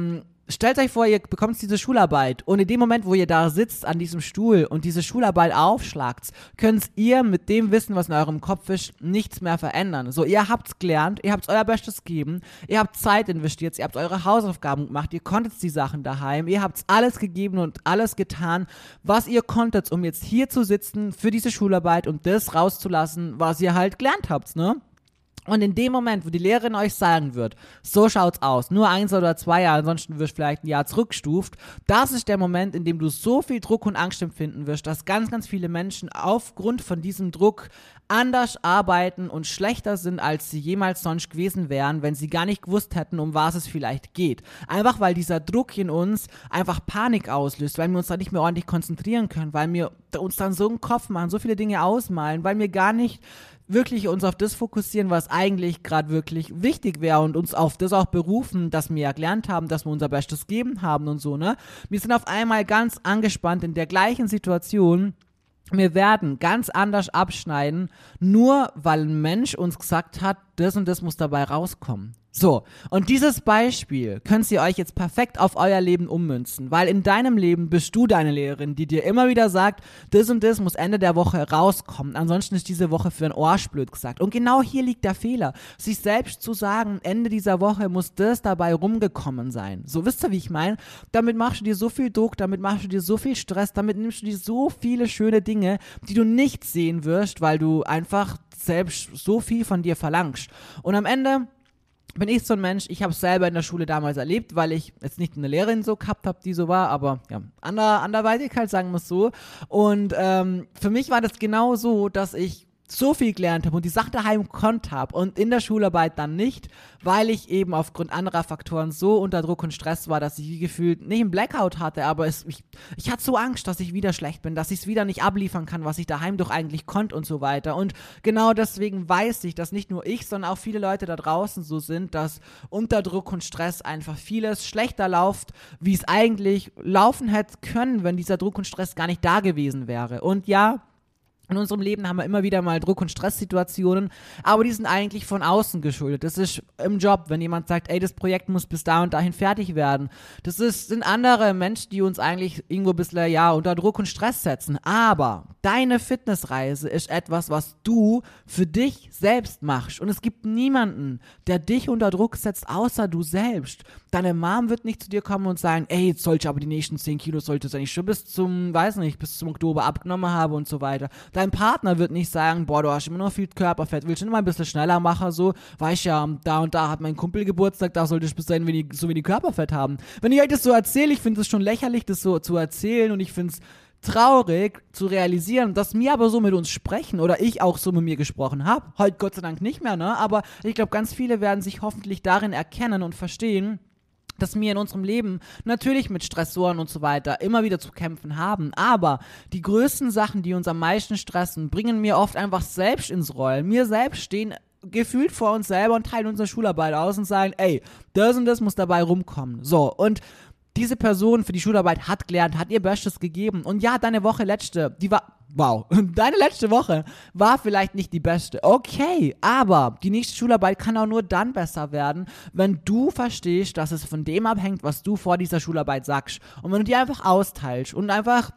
stellt euch vor, ihr bekommt diese Schularbeit und in dem Moment, wo ihr da sitzt an diesem Stuhl und diese Schularbeit aufschlagt, könnt ihr mit dem Wissen, was in eurem Kopf ist, nichts mehr verändern. So, ihr habt's gelernt, ihr habt euer Bestes gegeben, ihr habt Zeit investiert, ihr habt eure Hausaufgaben gemacht, ihr konntet die Sachen daheim, ihr habt alles gegeben und alles getan, was ihr konntet, um jetzt hier zu sitzen für diese Schularbeit und das rauszulassen, was ihr halt gelernt habt, ne? Und in dem Moment, wo die Lehrerin euch sagen wird, so schaut's aus, nur eins oder zwei Jahre, ansonsten wirst du vielleicht ein Jahr zurückgestuft, das ist der Moment, in dem du so viel Druck und Angst empfinden wirst, dass ganz, ganz viele Menschen aufgrund von diesem Druck anders arbeiten und schlechter sind, als sie jemals sonst gewesen wären, wenn sie gar nicht gewusst hätten, um was es vielleicht geht. Einfach weil dieser Druck in uns einfach Panik auslöst, weil wir uns da nicht mehr ordentlich konzentrieren können, weil wir uns dann so im Kopf machen, so viele Dinge ausmalen, weil wir gar nicht wirklich uns auf das fokussieren, was eigentlich gerade wirklich wichtig wäre und uns auf das auch berufen, dass wir ja gelernt haben, dass wir unser Bestes gegeben haben und so, ne? Wir sind auf einmal ganz angespannt in der gleichen Situation. Wir werden ganz anders abschneiden, nur weil ein Mensch uns gesagt hat, das und das muss dabei rauskommen. So, und dieses Beispiel könnt ihr euch jetzt perfekt auf euer Leben ummünzen, weil in deinem Leben bist du deine Lehrerin, die dir immer wieder sagt, das und das muss Ende der Woche rauskommen, ansonsten ist diese Woche für ein Arsch blöd gesagt. Und genau hier liegt der Fehler, sich selbst zu sagen, Ende dieser Woche muss das dabei rumgekommen sein. So, wisst ihr, wie ich meine? Damit machst du dir so viel Druck, damit machst du dir so viel Stress, damit nimmst du dir so viele schöne Dinge, die du nicht sehen wirst, weil du einfach selbst so viel von dir verlangst. Und am Ende bin ich so ein Mensch, ich habe es selber in der Schule damals erlebt, weil ich jetzt nicht eine Lehrerin so gehabt habe, die so war, aber ja, ander, anderweitig halt, sagen wir es so. Und ähm, für mich war das genau so, dass ich so viel gelernt habe und die Sachen daheim gekonnt habe und in der Schularbeit dann nicht, weil ich eben aufgrund anderer Faktoren so unter Druck und Stress war, dass ich gefühlt nicht einen Blackout hatte, aber es, ich, ich hatte so Angst, dass ich wieder schlecht bin, dass ich es wieder nicht abliefern kann, was ich daheim doch eigentlich konnte und so weiter. Und genau deswegen weiß ich, dass nicht nur ich, sondern auch viele Leute da draußen so sind, dass unter Druck und Stress einfach vieles schlechter läuft, wie es eigentlich laufen hätte können, wenn dieser Druck und Stress gar nicht da gewesen wäre. Und ja, in unserem Leben haben wir immer wieder mal Druck- und Stresssituationen, aber die sind eigentlich von außen geschuldet. Das ist im Job, wenn jemand sagt, ey, das Projekt muss bis da und dahin fertig werden. Das ist, sind andere Menschen, die uns eigentlich irgendwo ein bisschen, ja, unter Druck und Stress setzen. Aber deine Fitnessreise ist etwas, was du für dich selbst machst. Und es gibt niemanden, der dich unter Druck setzt, außer du selbst. Deine Mom wird nicht zu dir kommen und sagen, ey, jetzt soll ich aber die nächsten zehn Kilo, solltest du eigentlich schon bis zum, weiß nicht, bis zum Oktober abgenommen haben und so weiter. Dein Partner wird nicht sagen, boah, du hast immer noch viel Körperfett, willst du immer ein bisschen schneller machen, so, weißt ja, da und da hat mein Kumpel Geburtstag, da sollte ich bis dahin wenig, so wenig Körperfett haben. Wenn ich euch das so erzähle, ich finde es schon lächerlich, das so zu erzählen und ich finde es traurig zu realisieren, dass wir aber so mit uns sprechen oder ich auch so mit mir gesprochen habe. Heute Gott sei Dank nicht mehr, ne, aber ich glaube, ganz viele werden sich hoffentlich darin erkennen und verstehen, dass wir in unserem Leben natürlich mit Stressoren und so weiter immer wieder zu kämpfen haben, aber die größten Sachen, die uns am meisten stressen, bringen wir oft einfach selbst ins Rollen. Wir selbst stehen gefühlt vor uns selber und teilen unsere Schularbeit aus und sagen, ey, das und das muss dabei rumkommen. So, und diese Person für die Schularbeit hat gelernt, hat ihr Bestes gegeben und ja, deine Woche letzte, die war, wow, deine letzte Woche war vielleicht nicht die beste, okay, aber die nächste Schularbeit kann auch nur dann besser werden, wenn du verstehst, dass es von dem abhängt, was du vor dieser Schularbeit sagst und wenn du die einfach austeilst und einfach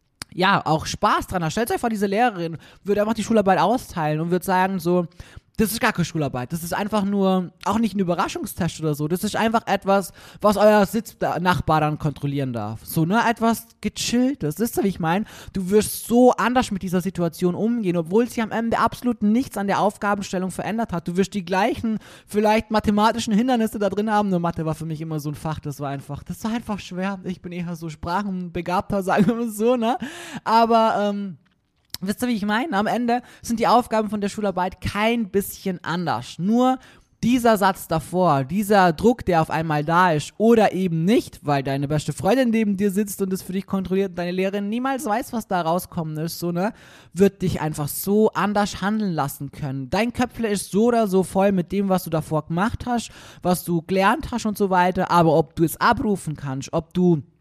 ja, auch Spaß dran hast. Stellt euch vor, diese Lehrerin würde einfach die Schularbeit austeilen und würde sagen so, das ist gar keine Schularbeit, das ist einfach nur, auch nicht ein Überraschungstest oder so, das ist einfach etwas, was euer Sitznachbar dann kontrollieren darf. So, ne, etwas gechilltes, wisst ihr, wie ich meine? Du wirst so anders mit dieser Situation umgehen, obwohl sich am Ende absolut nichts an der Aufgabenstellung verändert hat. Du wirst die gleichen, vielleicht mathematischen Hindernisse da drin haben, nur Mathe war für mich immer so ein Fach, das war einfach, das war einfach schwer. Ich bin eher so sprachenbegabter, sagen wir mal so, ne? Aber, ähm, wisst ihr, wie ich meine? Am Ende sind die Aufgaben von der Schularbeit kein bisschen anders. Nur dieser Satz davor, dieser Druck, der auf einmal da ist oder eben nicht, weil deine beste Freundin neben dir sitzt und es für dich kontrolliert und deine Lehrerin niemals weiß, was da rauskommen ist, so, ne, wird dich einfach so anders handeln lassen können. Dein Köpfle ist so oder so voll mit dem, was du davor gemacht hast, was du gelernt hast und so weiter, aber ob du es abrufen kannst, ob du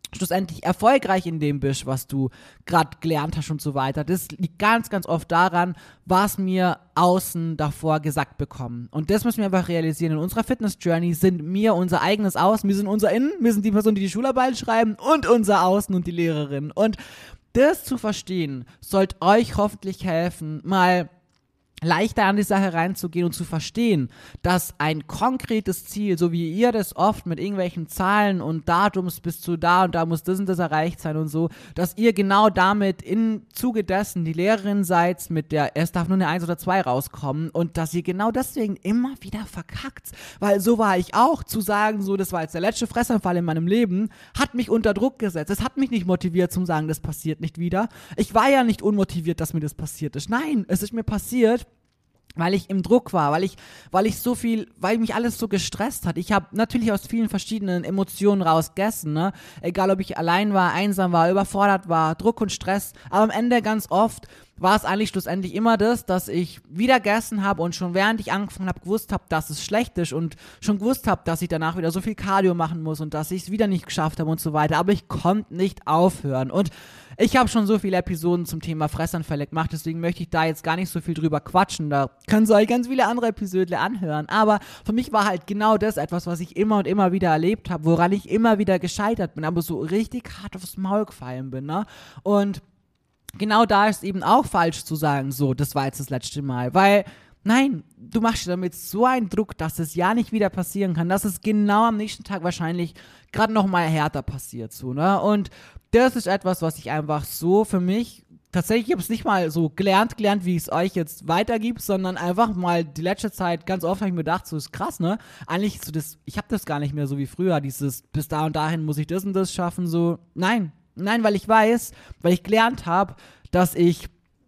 schlussendlich erfolgreich in dem bist, was du gerade gelernt hast und so weiter. Das liegt ganz, ganz oft daran, was mir außen davor gesagt bekommen. Und das müssen wir einfach realisieren. In unserer Fitness-Journey sind wir unser eigenes Außen, wir sind unser Innen, wir sind die Person, die die Schularbeit schreiben und unser Außen und die Lehrerin. Und das zu verstehen, sollte euch hoffentlich helfen, mal leichter an die Sache reinzugehen und zu verstehen, dass ein konkretes Ziel, so wie ihr das oft mit irgendwelchen Zahlen und Datums bis zu da und da muss das und das erreicht sein und so, dass ihr genau damit im Zuge dessen die Lehrerin seid, mit der es darf nur eine eins oder zwei rauskommen und dass ihr genau deswegen immer wieder verkackt, weil so war ich auch, zu sagen, so das war jetzt der letzte Fressanfall in meinem Leben, hat mich unter Druck gesetzt, es hat mich nicht motiviert zum sagen, das passiert nicht wieder, ich war ja nicht unmotiviert, dass mir das passiert ist, nein, es ist mir passiert, weil ich im Druck war, weil ich, weil ich so viel, weil mich alles so gestresst hat. Ich habe natürlich aus vielen verschiedenen Emotionen rausgegessen, ne? Egal, ob ich allein war, einsam war, überfordert war, Druck und Stress. Aber am Ende ganz oft war es eigentlich schlussendlich immer das, dass ich wieder gegessen habe und schon während ich angefangen habe, gewusst habe, dass es schlecht ist und schon gewusst habe, dass ich danach wieder so viel Cardio machen muss und dass ich es wieder nicht geschafft habe und so weiter. Aber ich konnte nicht aufhören. Und ich habe schon so viele Episoden zum Thema Fressanfälle gemacht, deswegen möchte ich da jetzt gar nicht so viel drüber quatschen. Da können Sie euch ganz viele andere Episoden anhören. Aber für mich war halt genau das etwas, was ich immer und immer wieder erlebt habe, woran ich immer wieder gescheitert bin, aber so richtig hart aufs Maul gefallen bin, ne? Und genau da ist eben auch falsch zu sagen, so, das war jetzt das letzte Mal, weil, nein, du machst dir damit so einen Druck, dass es ja nicht wieder passieren kann, dass es genau am nächsten Tag wahrscheinlich gerade noch mal härter passiert, so, ne, und das ist etwas, was ich einfach so für mich, tatsächlich, ich habe es nicht mal so gelernt, gelernt, wie ich es euch jetzt weitergebe, sondern einfach mal die letzte Zeit, ganz oft habe ich mir gedacht, so ist krass, ne, eigentlich so das, ich habe das gar nicht mehr so wie früher, dieses, bis da und dahin muss ich das und das schaffen, so, nein, Nein, weil ich weiß, weil ich gelernt habe, dass ich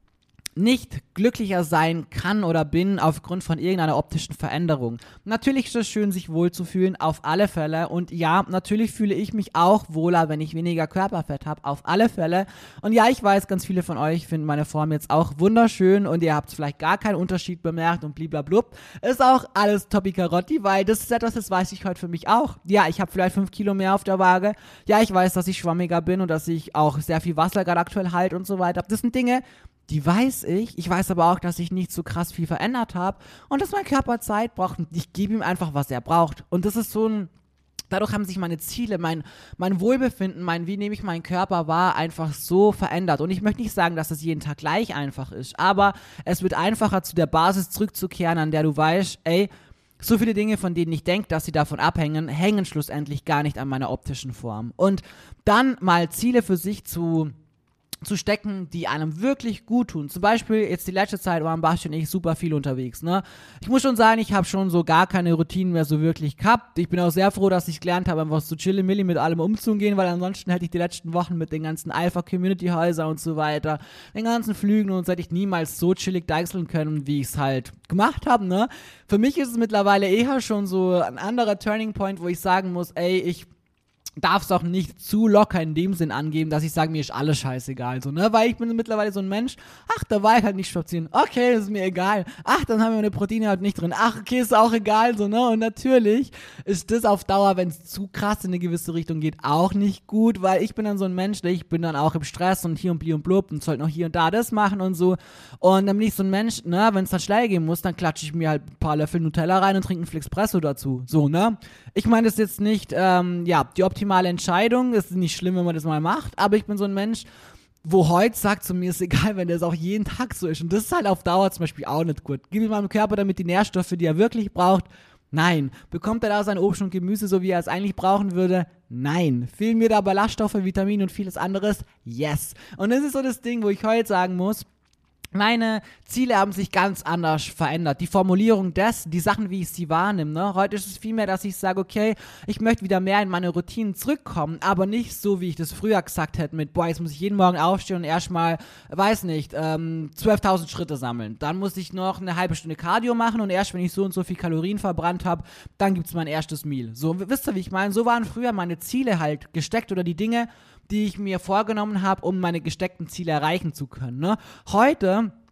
nicht glücklicher sein kann oder bin aufgrund von irgendeiner optischen Veränderung. Natürlich ist es schön, sich wohlzufühlen, auf alle Fälle. Und ja, natürlich fühle ich mich auch wohler, wenn ich weniger Körperfett habe, auf alle Fälle. Und ja, ich weiß, ganz viele von euch finden meine Form jetzt auch wunderschön und ihr habt vielleicht gar keinen Unterschied bemerkt und bliblablub. Ist auch alles Toppi Karotti, weil das ist etwas, das weiß ich heute für mich auch. Ja, ich habe vielleicht fünf Kilo mehr auf der Waage. Ja, ich weiß, dass ich schwammiger bin und dass ich auch sehr viel Wasser gerade aktuell halte und so weiter. Das sind Dinge, die weiß ich. Ich weiß aber auch, dass ich nicht so krass viel verändert habe und dass mein Körper Zeit braucht und ich gebe ihm einfach, was er braucht. Und das ist so ein, dadurch haben sich meine Ziele, mein, mein Wohlbefinden, mein, wie nehme ich meinen Körper wahr, einfach so verändert. Und ich möchte nicht sagen, dass es jeden Tag gleich einfach ist, aber es wird einfacher, zu der Basis zurückzukehren, an der du weißt, ey, so viele Dinge, von denen ich denke, dass sie davon abhängen, hängen schlussendlich gar nicht an meiner optischen Form. Und dann mal Ziele für sich zu zu stecken, die einem wirklich gut tun. Zum Beispiel, jetzt die letzte Zeit waren Basti und ich super viel unterwegs, ne? Ich muss schon sagen, ich habe schon so gar keine Routinen mehr so wirklich gehabt. Ich bin auch sehr froh, dass ich gelernt habe, einfach so chilli-milli mit allem umzugehen, weil ansonsten hätte ich die letzten Wochen mit den ganzen Alpha-Community-Häusern und so weiter, den ganzen Flügen und so hätte ich niemals so chillig deichseln können, wie ich es halt gemacht habe, ne? Für mich ist es mittlerweile eher schon so ein anderer Turning Point, wo ich sagen muss, ey, ich darf es auch nicht zu locker in dem Sinn angeben, dass ich sage, mir ist alles scheißegal, so, ne, weil ich bin mittlerweile so ein Mensch, ach, da war ich halt nicht spazieren, okay, das ist mir egal, ach, dann haben wir eine Proteine halt nicht drin, ach, okay, ist auch egal, so, ne, und natürlich ist das auf Dauer, wenn es zu krass in eine gewisse Richtung geht, auch nicht gut, weil ich bin dann so ein Mensch, ich bin dann auch im Stress und hier und bli und blub und sollte noch hier und da das machen und so, und dann bin ich so ein Mensch, ne, wenn es dann schnell gehen muss, dann klatsche ich mir halt ein paar Löffel Nutella rein und trinke einen Flixpresso dazu, so, ne, ich meine das jetzt nicht, ähm, ja, die optimale Entscheidung, es ist nicht schlimm, wenn man das mal macht, aber ich bin so ein Mensch, wo heute sagt zu mir, ist egal, wenn das auch jeden Tag so ist und das ist halt auf Dauer zum Beispiel auch nicht gut. Gib meinem Körper damit die Nährstoffe, die er wirklich braucht? Nein. Bekommt er da sein Obst und Gemüse, so wie er es eigentlich brauchen würde? Nein. Fehlen mir da Ballaststoffe, Vitamine und vieles anderes? Yes. Und das ist so das Ding, wo ich heute sagen muss, meine Ziele haben sich ganz anders verändert. Die Formulierung des, die Sachen, wie ich sie wahrnehme, ne? Heute ist es vielmehr, dass ich sage, okay, ich möchte wieder mehr in meine Routinen zurückkommen, aber nicht so, wie ich das früher gesagt hätte mit, boah, jetzt muss ich jeden Morgen aufstehen und erstmal, weiß nicht, ähm, zwölftausend Schritte sammeln. Dann muss ich noch eine halbe Stunde Cardio machen und erst, wenn ich so und so viel Kalorien verbrannt habe, dann gibt's mein erstes Meal. So, wisst ihr, wie ich meine? So waren früher meine Ziele halt gesteckt oder die Dinge, die ich mir vorgenommen habe, um meine gesteckten Ziele erreichen zu können. Ne? Heute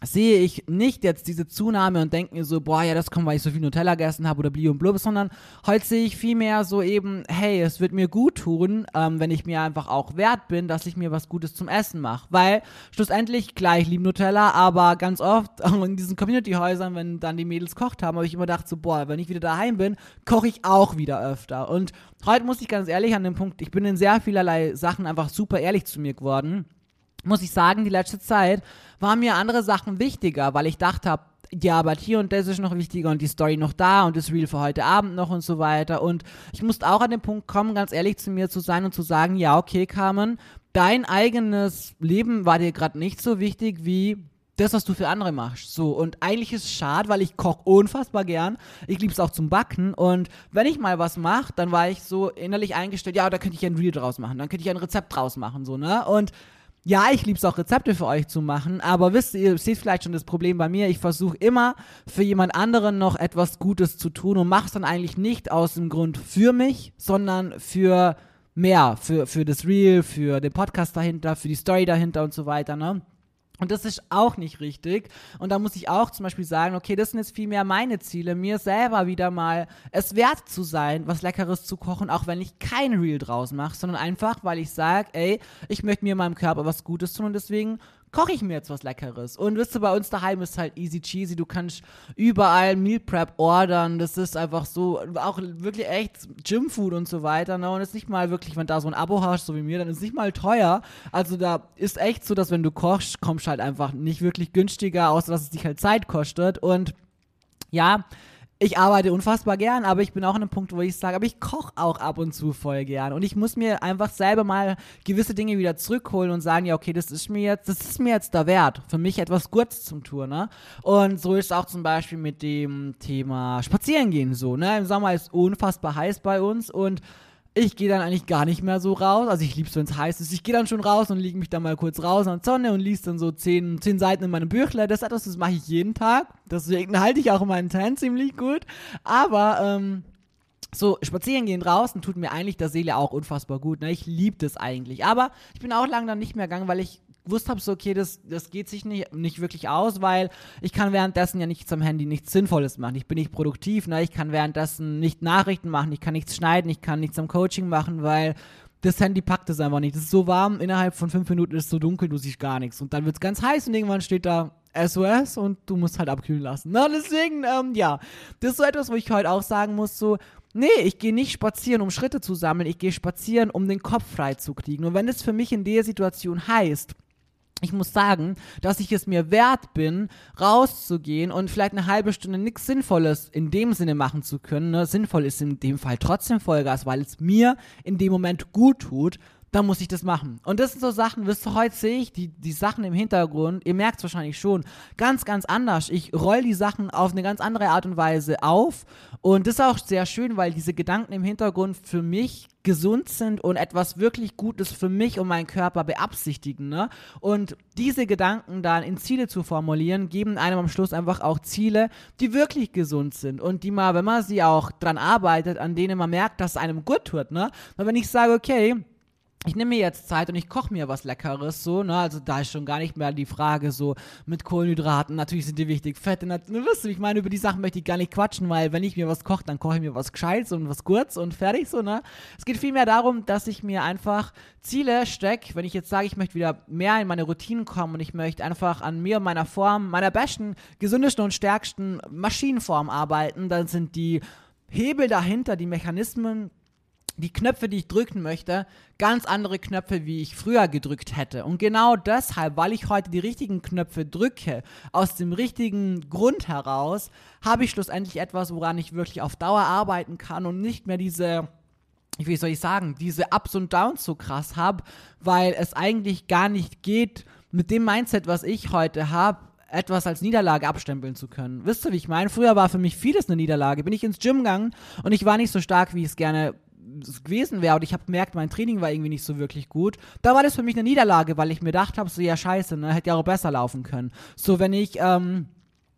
sehe ich nicht jetzt diese Zunahme und denke mir so, boah, ja, das kommt, weil ich so viel Nutella gegessen habe oder Bli und Blub, sondern heute sehe ich vielmehr so eben, hey, es wird mir gut tun, ähm, wenn ich mir einfach auch wert bin, dass ich mir was Gutes zum Essen mache. Weil schlussendlich, klar, ich liebe Nutella, aber ganz oft auch in diesen Community-Häusern, wenn dann die Mädels kocht haben, habe ich immer gedacht so, boah, wenn ich wieder daheim bin, koche ich auch wieder öfter. Und heute muss ich ganz ehrlich an dem Punkt, ich bin in sehr vielerlei Sachen einfach super ehrlich zu mir geworden. Muss ich sagen, die letzte Zeit waren mir andere Sachen wichtiger, weil ich dachte habe, ja, aber hier und das ist noch wichtiger und die Story noch da und das Reel für heute Abend noch und so weiter. Und ich musste auch an den Punkt kommen, ganz ehrlich zu mir zu sein und zu sagen, ja, okay, Carmen, dein eigenes Leben war dir gerade nicht so wichtig wie das, was du für andere machst. So, und eigentlich ist es schade, weil ich koche unfassbar gern. Ich liebe es auch zum Backen. Und wenn ich mal was mache, dann war ich so innerlich eingestellt, ja, da könnte ich ein Reel draus machen, dann könnte ich ein Rezept draus machen, so, ne? Und ja, ich liebe es auch, Rezepte für euch zu machen, aber wisst ihr, ihr seht vielleicht schon das Problem bei mir, ich versuche immer für jemand anderen noch etwas Gutes zu tun und mache es dann eigentlich nicht aus dem Grund für mich, sondern für mehr, für, für das Reel, für den Podcast dahinter, für die Story dahinter und so weiter, ne? Und das ist auch nicht richtig. Und da muss ich auch zum Beispiel sagen, okay, das sind jetzt viel mehr meine Ziele, mir selber wieder mal es wert zu sein, was Leckeres zu kochen, auch wenn ich kein Reel draus mache, sondern einfach, weil ich sage, ey, ich möchte mir in meinem Körper was Gutes tun und deswegen koche ich mir jetzt was Leckeres. Und wisst ihr, bei uns daheim ist halt easy cheesy, du kannst überall Meal Prep ordern, das ist einfach so, auch wirklich echt Gymfood und so weiter, ne? Und es ist nicht mal wirklich, wenn du da so ein Abo hast, so wie mir, dann ist es nicht mal teuer. Also da ist echt so, dass wenn du kochst, kommst du halt einfach nicht wirklich günstiger, außer dass es dich halt Zeit kostet. Und ja, ich arbeite unfassbar gern, aber ich bin auch an einem Punkt, wo ich sage, aber ich koche auch ab und zu voll gern. Und ich muss mir einfach selber mal gewisse Dinge wieder zurückholen und sagen, ja, okay, das ist mir jetzt, das ist mir jetzt da wert, für mich etwas Gutes zum Tun, ne? Und so ist es auch zum Beispiel mit dem Thema Spazierengehen so, ne? Im Sommer ist unfassbar heiß bei uns und ich gehe dann eigentlich gar nicht mehr so raus. Also ich liebe es, wenn es heiß ist. Ich gehe dann schon raus und lege mich dann mal kurz raus an die Sonne und lese dann so zehn, zehn Seiten in meinem Büchle. Das ist etwas, das mache ich jeden Tag. Deswegen halte ich auch meinen Tan ziemlich gut. Aber ähm, so spazieren gehen draußen tut mir eigentlich der Seele auch unfassbar gut. Ne? Ich liebe das eigentlich. Aber ich bin auch lange dann nicht mehr gegangen, weil ich gewusst habe, so okay, das, das geht sich nicht, nicht wirklich aus, weil ich kann währenddessen ja nichts am Handy, nichts Sinnvolles machen. Ich bin nicht produktiv, ne? Ich kann währenddessen nicht Nachrichten machen, ich kann nichts schneiden, ich kann nichts am Coaching machen, weil das Handy packt es einfach nicht. Das ist so warm, innerhalb von fünf Minuten ist es so dunkel, du siehst gar nichts. Und dann wird es ganz heiß und irgendwann steht da S O S und du musst halt abkühlen lassen. Na, deswegen, ähm, ja, das ist so etwas, wo ich heute auch sagen muss, so, nee, ich gehe nicht spazieren, um Schritte zu sammeln, ich gehe spazieren, um den Kopf frei zu kriegen. Und wenn das für mich in der Situation heißt, ich muss sagen, dass ich es mir wert bin, rauszugehen und vielleicht eine halbe Stunde nichts Sinnvolles in dem Sinne machen zu können. Ne? Sinnvoll ist in dem Fall trotzdem Vollgas, weil es mir in dem Moment gut tut, dann muss ich das machen. Und das sind so Sachen, wisst ihr, heute sehe ich die, die Sachen im Hintergrund, ihr merkt es wahrscheinlich schon, ganz, ganz anders. Ich roll die Sachen auf eine ganz andere Art und Weise auf und das ist auch sehr schön, weil diese Gedanken im Hintergrund für mich gesund sind und etwas wirklich Gutes für mich und meinen Körper beabsichtigen, ne? Und diese Gedanken dann in Ziele zu formulieren, geben einem am Schluss einfach auch Ziele, die wirklich gesund sind und die mal, wenn man sie auch dran arbeitet, an denen man merkt, dass es einem gut tut, ne? Weil wenn ich sage, okay, ich nehme mir jetzt Zeit und ich koche mir was Leckeres, so, ne, also da ist schon gar nicht mehr die Frage so mit Kohlenhydraten, natürlich sind die wichtig, Fette, nat- du wirst, ich meine, über die Sachen möchte ich gar nicht quatschen, weil wenn ich mir was koche, dann koche ich mir was Gescheites und was Gutes und fertig, so, ne. Es geht vielmehr darum, dass ich mir einfach Ziele stecke, wenn ich jetzt sage, ich möchte wieder mehr in meine Routinen kommen und ich möchte einfach an mir und meiner Form, meiner besten, gesündesten und stärksten Maschinenform arbeiten, dann sind die Hebel dahinter, die Mechanismen, die Knöpfe, die ich drücken möchte, ganz andere Knöpfe, wie ich früher gedrückt hätte. Und genau deshalb, weil ich heute die richtigen Knöpfe drücke, aus dem richtigen Grund heraus, habe ich schlussendlich etwas, woran ich wirklich auf Dauer arbeiten kann und nicht mehr diese, wie soll ich sagen, diese Ups und Downs so krass habe, weil es eigentlich gar nicht geht, mit dem Mindset, was ich heute habe, etwas als Niederlage abstempeln zu können. Wisst ihr, wie ich meine? Früher war für mich vieles eine Niederlage. Bin ich ins Gym gegangen und ich war nicht so stark, wie ich es gerne gewesen wäre und ich habe gemerkt, mein Training war irgendwie nicht so wirklich gut, da war das für mich eine Niederlage, weil ich mir gedacht habe, so ja scheiße, ne, hätte ja auch besser laufen können. So, wenn ich ähm,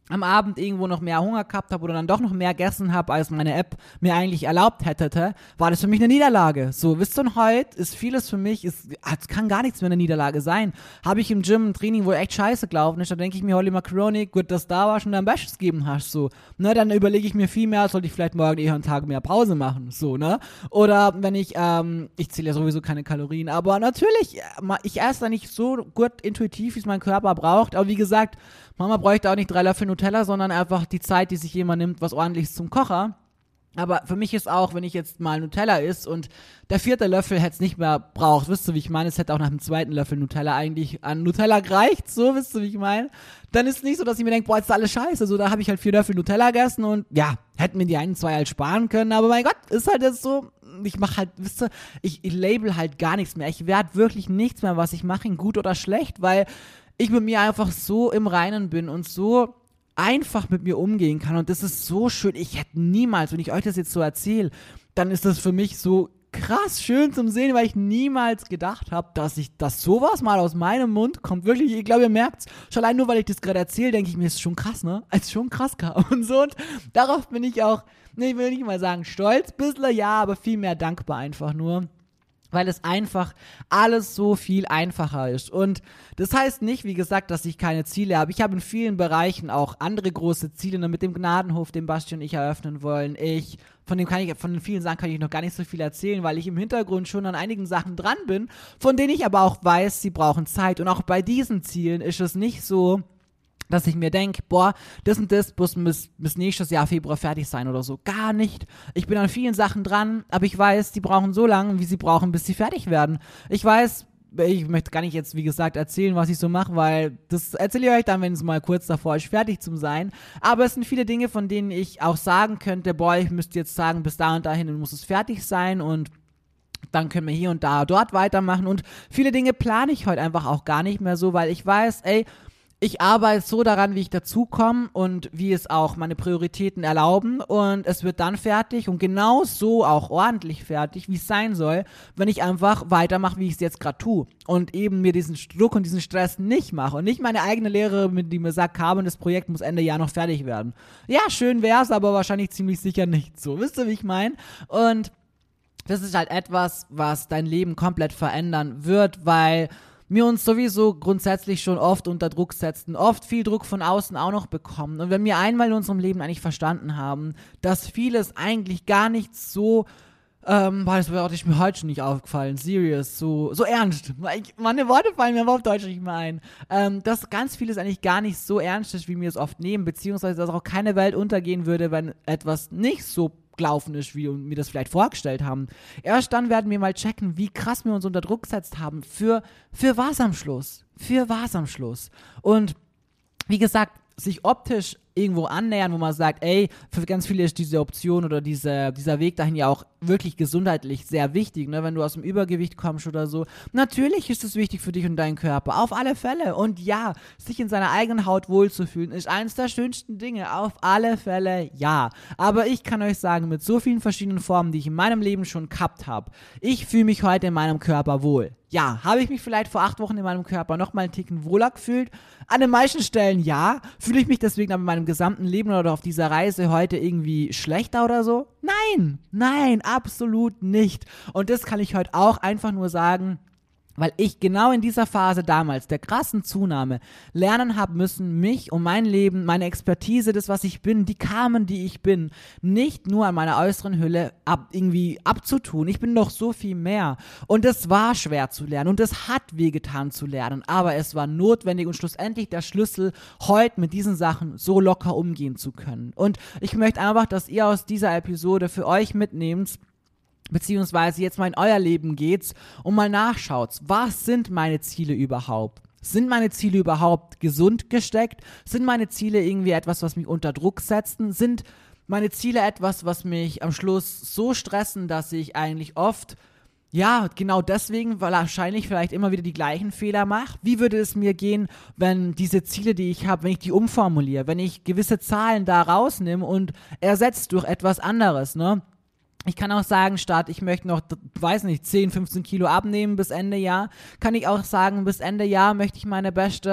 am Abend irgendwo noch mehr Hunger gehabt habe oder dann doch noch mehr gegessen habe, als meine App mir eigentlich erlaubt hätte, war das für mich eine Niederlage. So, wisst ihr, und heute ist vieles für mich, es kann gar nichts mehr eine Niederlage sein. Habe ich im Gym ein Training, wo echt scheiße gelaufen ist, dann denke ich mir, Holly Macaroni, gut, dass da war schon dein Bestes gegeben hast, so. Ne, dann überlege ich mir viel mehr, sollte ich vielleicht morgen eher einen Tag mehr Pause machen, so, ne. Oder wenn ich, ähm, ich zähle ja sowieso keine Kalorien, aber natürlich, ich esse da nicht so gut intuitiv, wie es mein Körper braucht, aber wie gesagt, Mama bräuchte auch nicht drei Löffel Nutella, sondern einfach die Zeit, die sich jemand nimmt, was ordentliches zum Kocher. Aber für mich ist auch, wenn ich jetzt mal Nutella isst und der vierte Löffel hätte es nicht mehr braucht, wisst ihr, wie ich meine? Es hätte auch nach dem zweiten Löffel Nutella eigentlich an Nutella gereicht, so, wisst ihr, wie ich meine? Dann ist es nicht so, dass ich mir denke, boah, jetzt ist alles scheiße, so, da habe ich halt vier Löffel Nutella gegessen und ja, hätten mir die einen, zwei halt sparen können, aber mein Gott, ist halt jetzt so, ich mache halt, wisst ihr, ich, ich label halt gar nichts mehr, ich werde wirklich nichts mehr, was ich mache, gut oder schlecht, weil ich mit mir einfach so im Reinen bin und so einfach mit mir umgehen kann und das ist so schön. Ich hätte niemals, wenn ich euch das jetzt so erzähle, dann ist das für mich so krass schön zum Sehen, weil ich niemals gedacht habe, dass ich, dass sowas mal aus meinem Mund kommt. Wirklich, ich glaube, ihr merkt's. Schon allein nur, weil ich das gerade erzähle, denke ich mir, ist schon krass, ne? Als schon krass kam und so und darauf bin ich auch, ne, ich will nicht mal sagen stolz, bissler, ja, aber viel mehr dankbar einfach nur. Weil es einfach alles so viel einfacher ist. Und das heißt nicht, wie gesagt, dass ich keine Ziele habe. Ich habe in vielen Bereichen auch andere große Ziele, ne, mit dem Gnadenhof, den Basti und ich eröffnen wollen. Ich, von dem kann ich, von den vielen Sachen kann ich noch gar nicht so viel erzählen, weil ich im Hintergrund schon an einigen Sachen dran bin, von denen ich aber auch weiß, sie brauchen Zeit. Und auch bei diesen Zielen ist es nicht so, dass ich mir denke, boah, das und das muss bis, bis nächstes Jahr Februar fertig sein oder so. Gar nicht. Ich bin an vielen Sachen dran, aber ich weiß, die brauchen so lange, wie sie brauchen, bis sie fertig werden. Ich weiß, ich möchte gar nicht jetzt, wie gesagt, erzählen, was ich so mache, weil das erzähle ich euch dann, wenn es mal kurz davor ist, fertig zu sein. Aber es sind viele Dinge, von denen ich auch sagen könnte, boah, ich müsste jetzt sagen, bis da und dahin muss es fertig sein und dann können wir hier und da dort weitermachen. Und viele Dinge plane ich heute einfach auch gar nicht mehr so, weil ich weiß, ey, ich arbeite so daran, wie ich dazukomme und wie es auch meine Prioritäten erlauben und es wird dann fertig und genau so auch ordentlich fertig, wie es sein soll, wenn ich einfach weitermache, wie ich es jetzt gerade tue und eben mir diesen Druck und diesen Stress nicht mache und nicht meine eigene Lehrerin, die mir sagt, Carmen, das Projekt muss Ende Jahr noch fertig werden. Ja, schön wär's, aber wahrscheinlich ziemlich sicher nicht so. Wisst ihr, wie ich meine? Und das ist halt etwas, was dein Leben komplett verändern wird, weil wir uns sowieso grundsätzlich schon oft unter Druck setzen, oft viel Druck von außen auch noch bekommen. Und wenn wir einmal in unserem Leben eigentlich verstanden haben, dass vieles eigentlich gar nicht so, ähm, boah, das Wort ist mir heute schon nicht aufgefallen, serious, so, so ernst. Ich, meine Worte fallen mir aber auf Deutsch nicht mehr ein. Ähm, dass ganz vieles eigentlich gar nicht so ernst ist, wie wir es oft nehmen, beziehungsweise dass auch keine Welt untergehen würde, wenn etwas nicht so gelaufen ist, wie wir mir das vielleicht vorgestellt haben. Erst dann werden wir mal checken, wie krass wir uns unter Druck gesetzt haben. Für, für was am Schluss? Für was am Schluss? Und wie gesagt, sich optisch irgendwo annähern, wo man sagt, ey, für ganz viele ist diese Option oder diese, dieser Weg dahin ja auch wirklich gesundheitlich sehr wichtig, ne, wenn du aus dem Übergewicht kommst oder so. Natürlich ist es wichtig für dich und deinen Körper, auf alle Fälle. Und ja, sich in seiner eigenen Haut wohlzufühlen, ist eines der schönsten Dinge, auf alle Fälle, ja. Aber ich kann euch sagen, mit so vielen verschiedenen Formen, die ich in meinem Leben schon gehabt habe, ich fühle mich heute in meinem Körper wohl. Ja, habe ich mich vielleicht vor acht Wochen in meinem Körper noch mal einen Ticken wohler gefühlt? An den meisten Stellen ja. Fühle ich mich deswegen aber in meinem gesamten Leben oder auf dieser Reise heute irgendwie schlechter oder so? Nein, nein, absolut nicht. Und das kann ich heute auch einfach nur sagen, weil ich genau in dieser Phase damals, der krassen Zunahme, lernen habe müssen, mich und mein Leben, meine Expertise, das, was ich bin, die Carmen, die ich bin, nicht nur an meiner äußeren Hülle ab, irgendwie abzutun. Ich bin noch so viel mehr. Und es war schwer zu lernen und es hat wehgetan zu lernen, aber es war notwendig und schlussendlich der Schlüssel, heute mit diesen Sachen so locker umgehen zu können. Und ich möchte einfach, dass ihr aus dieser Episode für euch mitnehmt, beziehungsweise jetzt mal in euer Leben geht's und mal nachschaut, was sind meine Ziele überhaupt? Sind meine Ziele überhaupt gesund gesteckt? Sind meine Ziele irgendwie etwas, was mich unter Druck setzen? Sind meine Ziele etwas, was mich am Schluss so stressen, dass ich eigentlich oft, ja, genau deswegen wahrscheinlich vielleicht immer wieder die gleichen Fehler mache? Wie würde es mir gehen, wenn diese Ziele, die ich habe, wenn ich die umformuliere, wenn ich gewisse Zahlen da rausnehme und ersetze durch etwas anderes, ne? Ich kann auch sagen, statt ich möchte noch, weiß nicht, zehn, fünfzehn Kilo abnehmen bis Ende Jahr, kann ich auch sagen, bis Ende Jahr möchte ich meine beste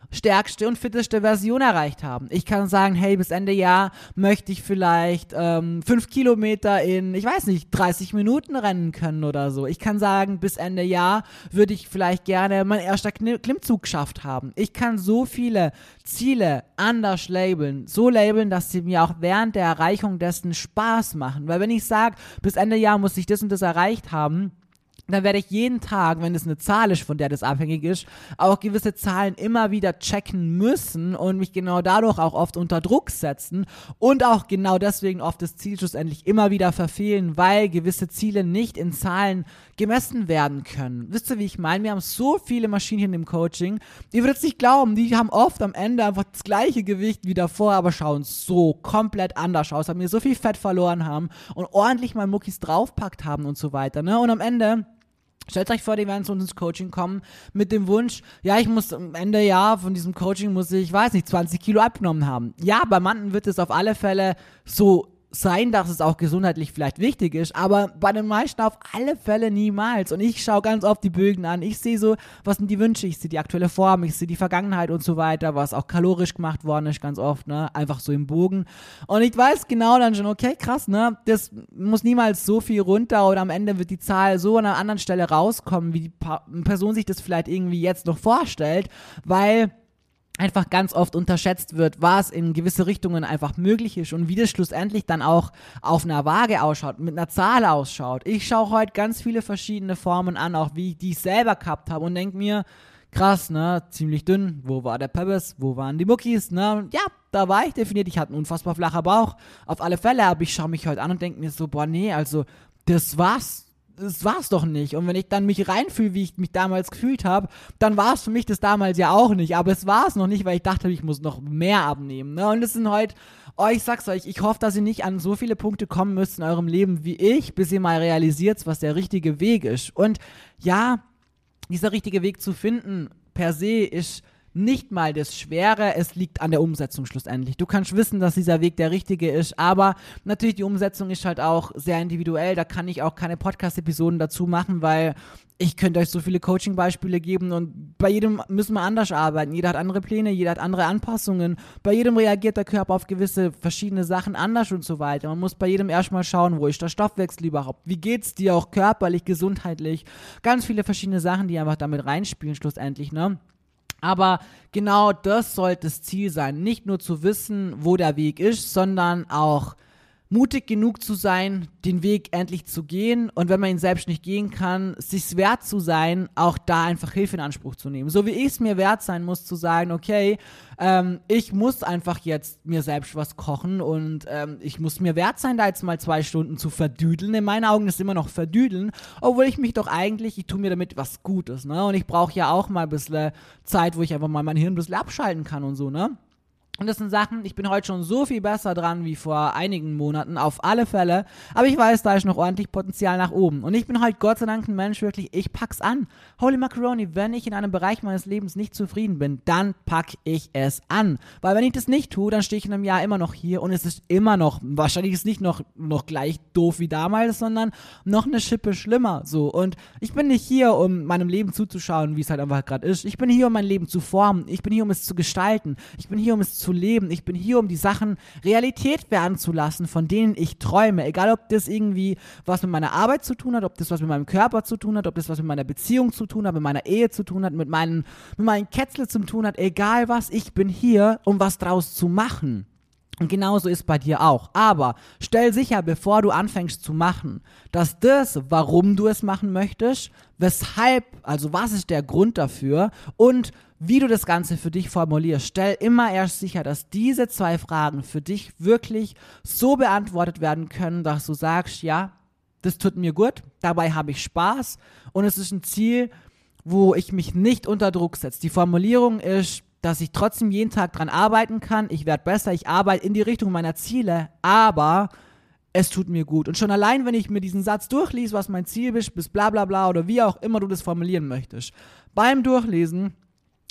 stärkste und fitteste Version erreicht haben. Ich kann sagen, hey, bis Ende Jahr möchte ich vielleicht ähm, fünf Kilometer in, ich weiß nicht, dreißig Minuten rennen können oder so. Ich kann sagen, bis Ende Jahr würde ich vielleicht gerne mein erster Kn- Klimmzug geschafft haben. Ich kann so viele Ziele anders labeln, so labeln, dass sie mir auch während der Erreichung dessen Spaß machen. Weil wenn ich sage, bis Ende Jahr muss ich das und das erreicht haben, dann werde ich jeden Tag, wenn es eine Zahl ist, von der das abhängig ist, auch gewisse Zahlen immer wieder checken müssen und mich genau dadurch auch oft unter Druck setzen und auch genau deswegen oft das Ziel schlussendlich immer wieder verfehlen, weil gewisse Ziele nicht in Zahlen gemessen werden können. Wisst ihr, wie ich meine? Wir haben so viele Maschinen im Coaching, ihr würdet es nicht glauben, die haben oft am Ende einfach das gleiche Gewicht wie davor, aber schauen so komplett anders aus, haben mir so viel Fett verloren haben und ordentlich mal Muckis draufpackt haben und so weiter, ne? Und am Ende stellt euch vor, die werden zu uns ins Coaching kommen mit dem Wunsch, ja, ich muss am Ende ja von diesem Coaching muss ich, ich weiß nicht, zwanzig Kilo abgenommen haben. Ja, bei manchen wird es auf alle Fälle so sein, dass es auch gesundheitlich vielleicht wichtig ist, aber bei den meisten auf alle Fälle niemals. Und ich schaue ganz oft die Bögen an. Ich sehe so, was sind die Wünsche, ich sehe die aktuelle Form, ich sehe die Vergangenheit und so weiter, was auch kalorisch gemacht worden ist, ganz oft, ne, einfach so im Bogen. Und ich weiß genau dann schon, okay, krass, ne, das muss niemals so viel runter oder am Ende wird die Zahl so an einer anderen Stelle rauskommen, wie die pa- Person sich das vielleicht irgendwie jetzt noch vorstellt, weil einfach ganz oft unterschätzt wird, was in gewisse Richtungen einfach möglich ist und wie das schlussendlich dann auch auf einer Waage ausschaut, mit einer Zahl ausschaut. Ich schaue heute ganz viele verschiedene Formen an, auch wie ich die ich selber gehabt habe und denke mir, krass, ne, ziemlich dünn, wo war der Peppes, wo waren die Muckis, ne, ja, da war ich definiert, ich hatte einen unfassbar flacher Bauch, auf alle Fälle, aber ich schaue mich heute an und denke mir so, boah, nee, also, das war's. Das war's doch nicht. Und wenn ich dann mich reinfühle, wie ich mich damals gefühlt habe, dann war es für mich das damals ja auch nicht. Aber es war es noch nicht, weil ich dachte, ich muss noch mehr abnehmen. Ne? Und das sind heute, oh, ich sag's euch, ich hoffe, dass ihr nicht an so viele Punkte kommen müsst in eurem Leben wie ich, bis ihr mal realisiert, was der richtige Weg ist. Und ja, dieser richtige Weg zu finden, per se, ist nicht mal das Schwere, es liegt an der Umsetzung schlussendlich. Du kannst wissen, dass dieser Weg der richtige ist, aber natürlich die Umsetzung ist halt auch sehr individuell, da kann ich auch keine Podcast-Episoden dazu machen, weil ich könnte euch so viele Coaching-Beispiele geben und bei jedem müssen wir anders arbeiten. Jeder hat andere Pläne, jeder hat andere Anpassungen. Bei jedem reagiert der Körper auf gewisse verschiedene Sachen anders und so weiter. Man muss bei jedem erstmal schauen, wo ist der Stoffwechsel überhaupt? Wie geht's dir auch körperlich, gesundheitlich? Ganz viele verschiedene Sachen, die einfach damit reinspielen schlussendlich, ne? Aber genau das sollte das Ziel sein, nicht nur zu wissen, wo der Weg ist, sondern auch mutig genug zu sein, den Weg endlich zu gehen und wenn man ihn selbst nicht gehen kann, sich's wert zu sein, auch da einfach Hilfe in Anspruch zu nehmen. So wie ich es mir wert sein muss, zu sagen, okay, ähm, ich muss einfach jetzt mir selbst was kochen und ähm, ich muss mir wert sein, da jetzt mal zwei Stunden zu verdüdeln. In meinen Augen ist es immer noch verdüdeln, obwohl ich mich doch eigentlich, ich tue mir damit was Gutes, ne? Und ich brauche ja auch mal ein bisschen Zeit, wo ich einfach mal mein Hirn ein bisschen abschalten kann und so, ne? Und das sind Sachen, ich bin heute schon so viel besser dran wie vor einigen Monaten, auf alle Fälle. Aber ich weiß, da ist noch ordentlich Potenzial nach oben. Und ich bin heute Gott sei Dank ein Mensch, wirklich, ich pack's an. Holy Macaroni, wenn ich in einem Bereich meines Lebens nicht zufrieden bin, dann pack ich es an. Weil wenn ich das nicht tue, dann stehe ich in einem Jahr immer noch hier und es ist immer noch, wahrscheinlich ist es nicht noch, noch gleich doof wie damals, sondern noch eine Schippe schlimmer. So. Und ich bin nicht hier, um meinem Leben zuzuschauen, wie es halt einfach gerade ist. Ich bin hier, um mein Leben zu formen. Ich bin hier, um es zu gestalten. Ich bin hier, um es zu zu leben. Ich bin hier, um die Sachen Realität werden zu lassen, von denen ich träume. Egal, ob das irgendwie was mit meiner Arbeit zu tun hat, ob das was mit meinem Körper zu tun hat, ob das was mit meiner Beziehung zu tun hat, mit meiner Ehe zu tun hat, mit meinen, mit meinen Kätzle zu tun hat. Egal was, ich bin hier, um was draus zu machen. Und genauso ist bei dir auch. Aber stell sicher, bevor du anfängst zu machen, dass das, warum du es machen möchtest, weshalb, also was ist der Grund dafür und wie du das Ganze für dich formulierst, stell immer erst sicher, dass diese zwei Fragen für dich wirklich so beantwortet werden können, dass du sagst, ja, das tut mir gut, dabei habe ich Spaß und es ist ein Ziel, wo ich mich nicht unter Druck setze. Die Formulierung ist, dass ich trotzdem jeden Tag dran arbeiten kann, ich werde besser, ich arbeite in die Richtung meiner Ziele, aber es tut mir gut. Und schon allein, wenn ich mir diesen Satz durchlese, was mein Ziel ist, bis bla bla bla oder wie auch immer du das formulieren möchtest, beim Durchlesen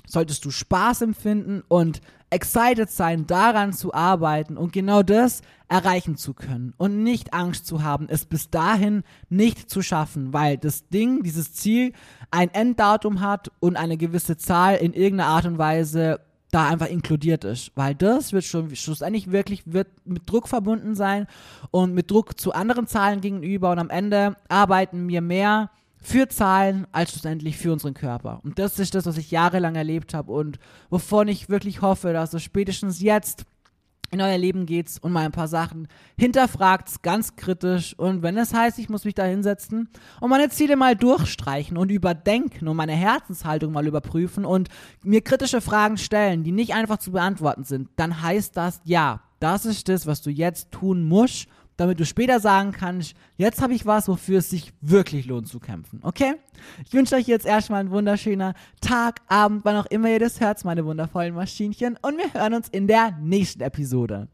solltest du Spaß empfinden und excited sein, daran zu arbeiten und genau das erreichen zu können und nicht Angst zu haben, es bis dahin nicht zu schaffen, weil das Ding, dieses Ziel ein Enddatum hat und eine gewisse Zahl in irgendeiner Art und Weise da einfach inkludiert ist, weil das wird schon schlussendlich wirklich wird mit Druck verbunden sein und mit Druck zu anderen Zahlen gegenüber und am Ende arbeiten wir mehr für Zahlen als schlussendlich für unseren Körper. Und das ist das, was ich jahrelang erlebt habe und wovon ich wirklich hoffe, dass es spätestens jetzt in euer Leben geht und mal ein paar Sachen hinterfragt, ganz kritisch und wenn es heißt, ich muss mich da hinsetzen und meine Ziele mal durchstreichen und überdenken und meine Herzenshaltung mal überprüfen und mir kritische Fragen stellen, die nicht einfach zu beantworten sind, dann heißt das, ja, das ist das, was du jetzt tun musst, damit du später sagen kannst, jetzt habe ich was, wofür es sich wirklich lohnt zu kämpfen, okay? Ich wünsche euch jetzt erstmal einen wunderschönen Tag, Abend, wann auch immer ihr das hört, meine wundervollen Maschinchen und wir hören uns in der nächsten Episode.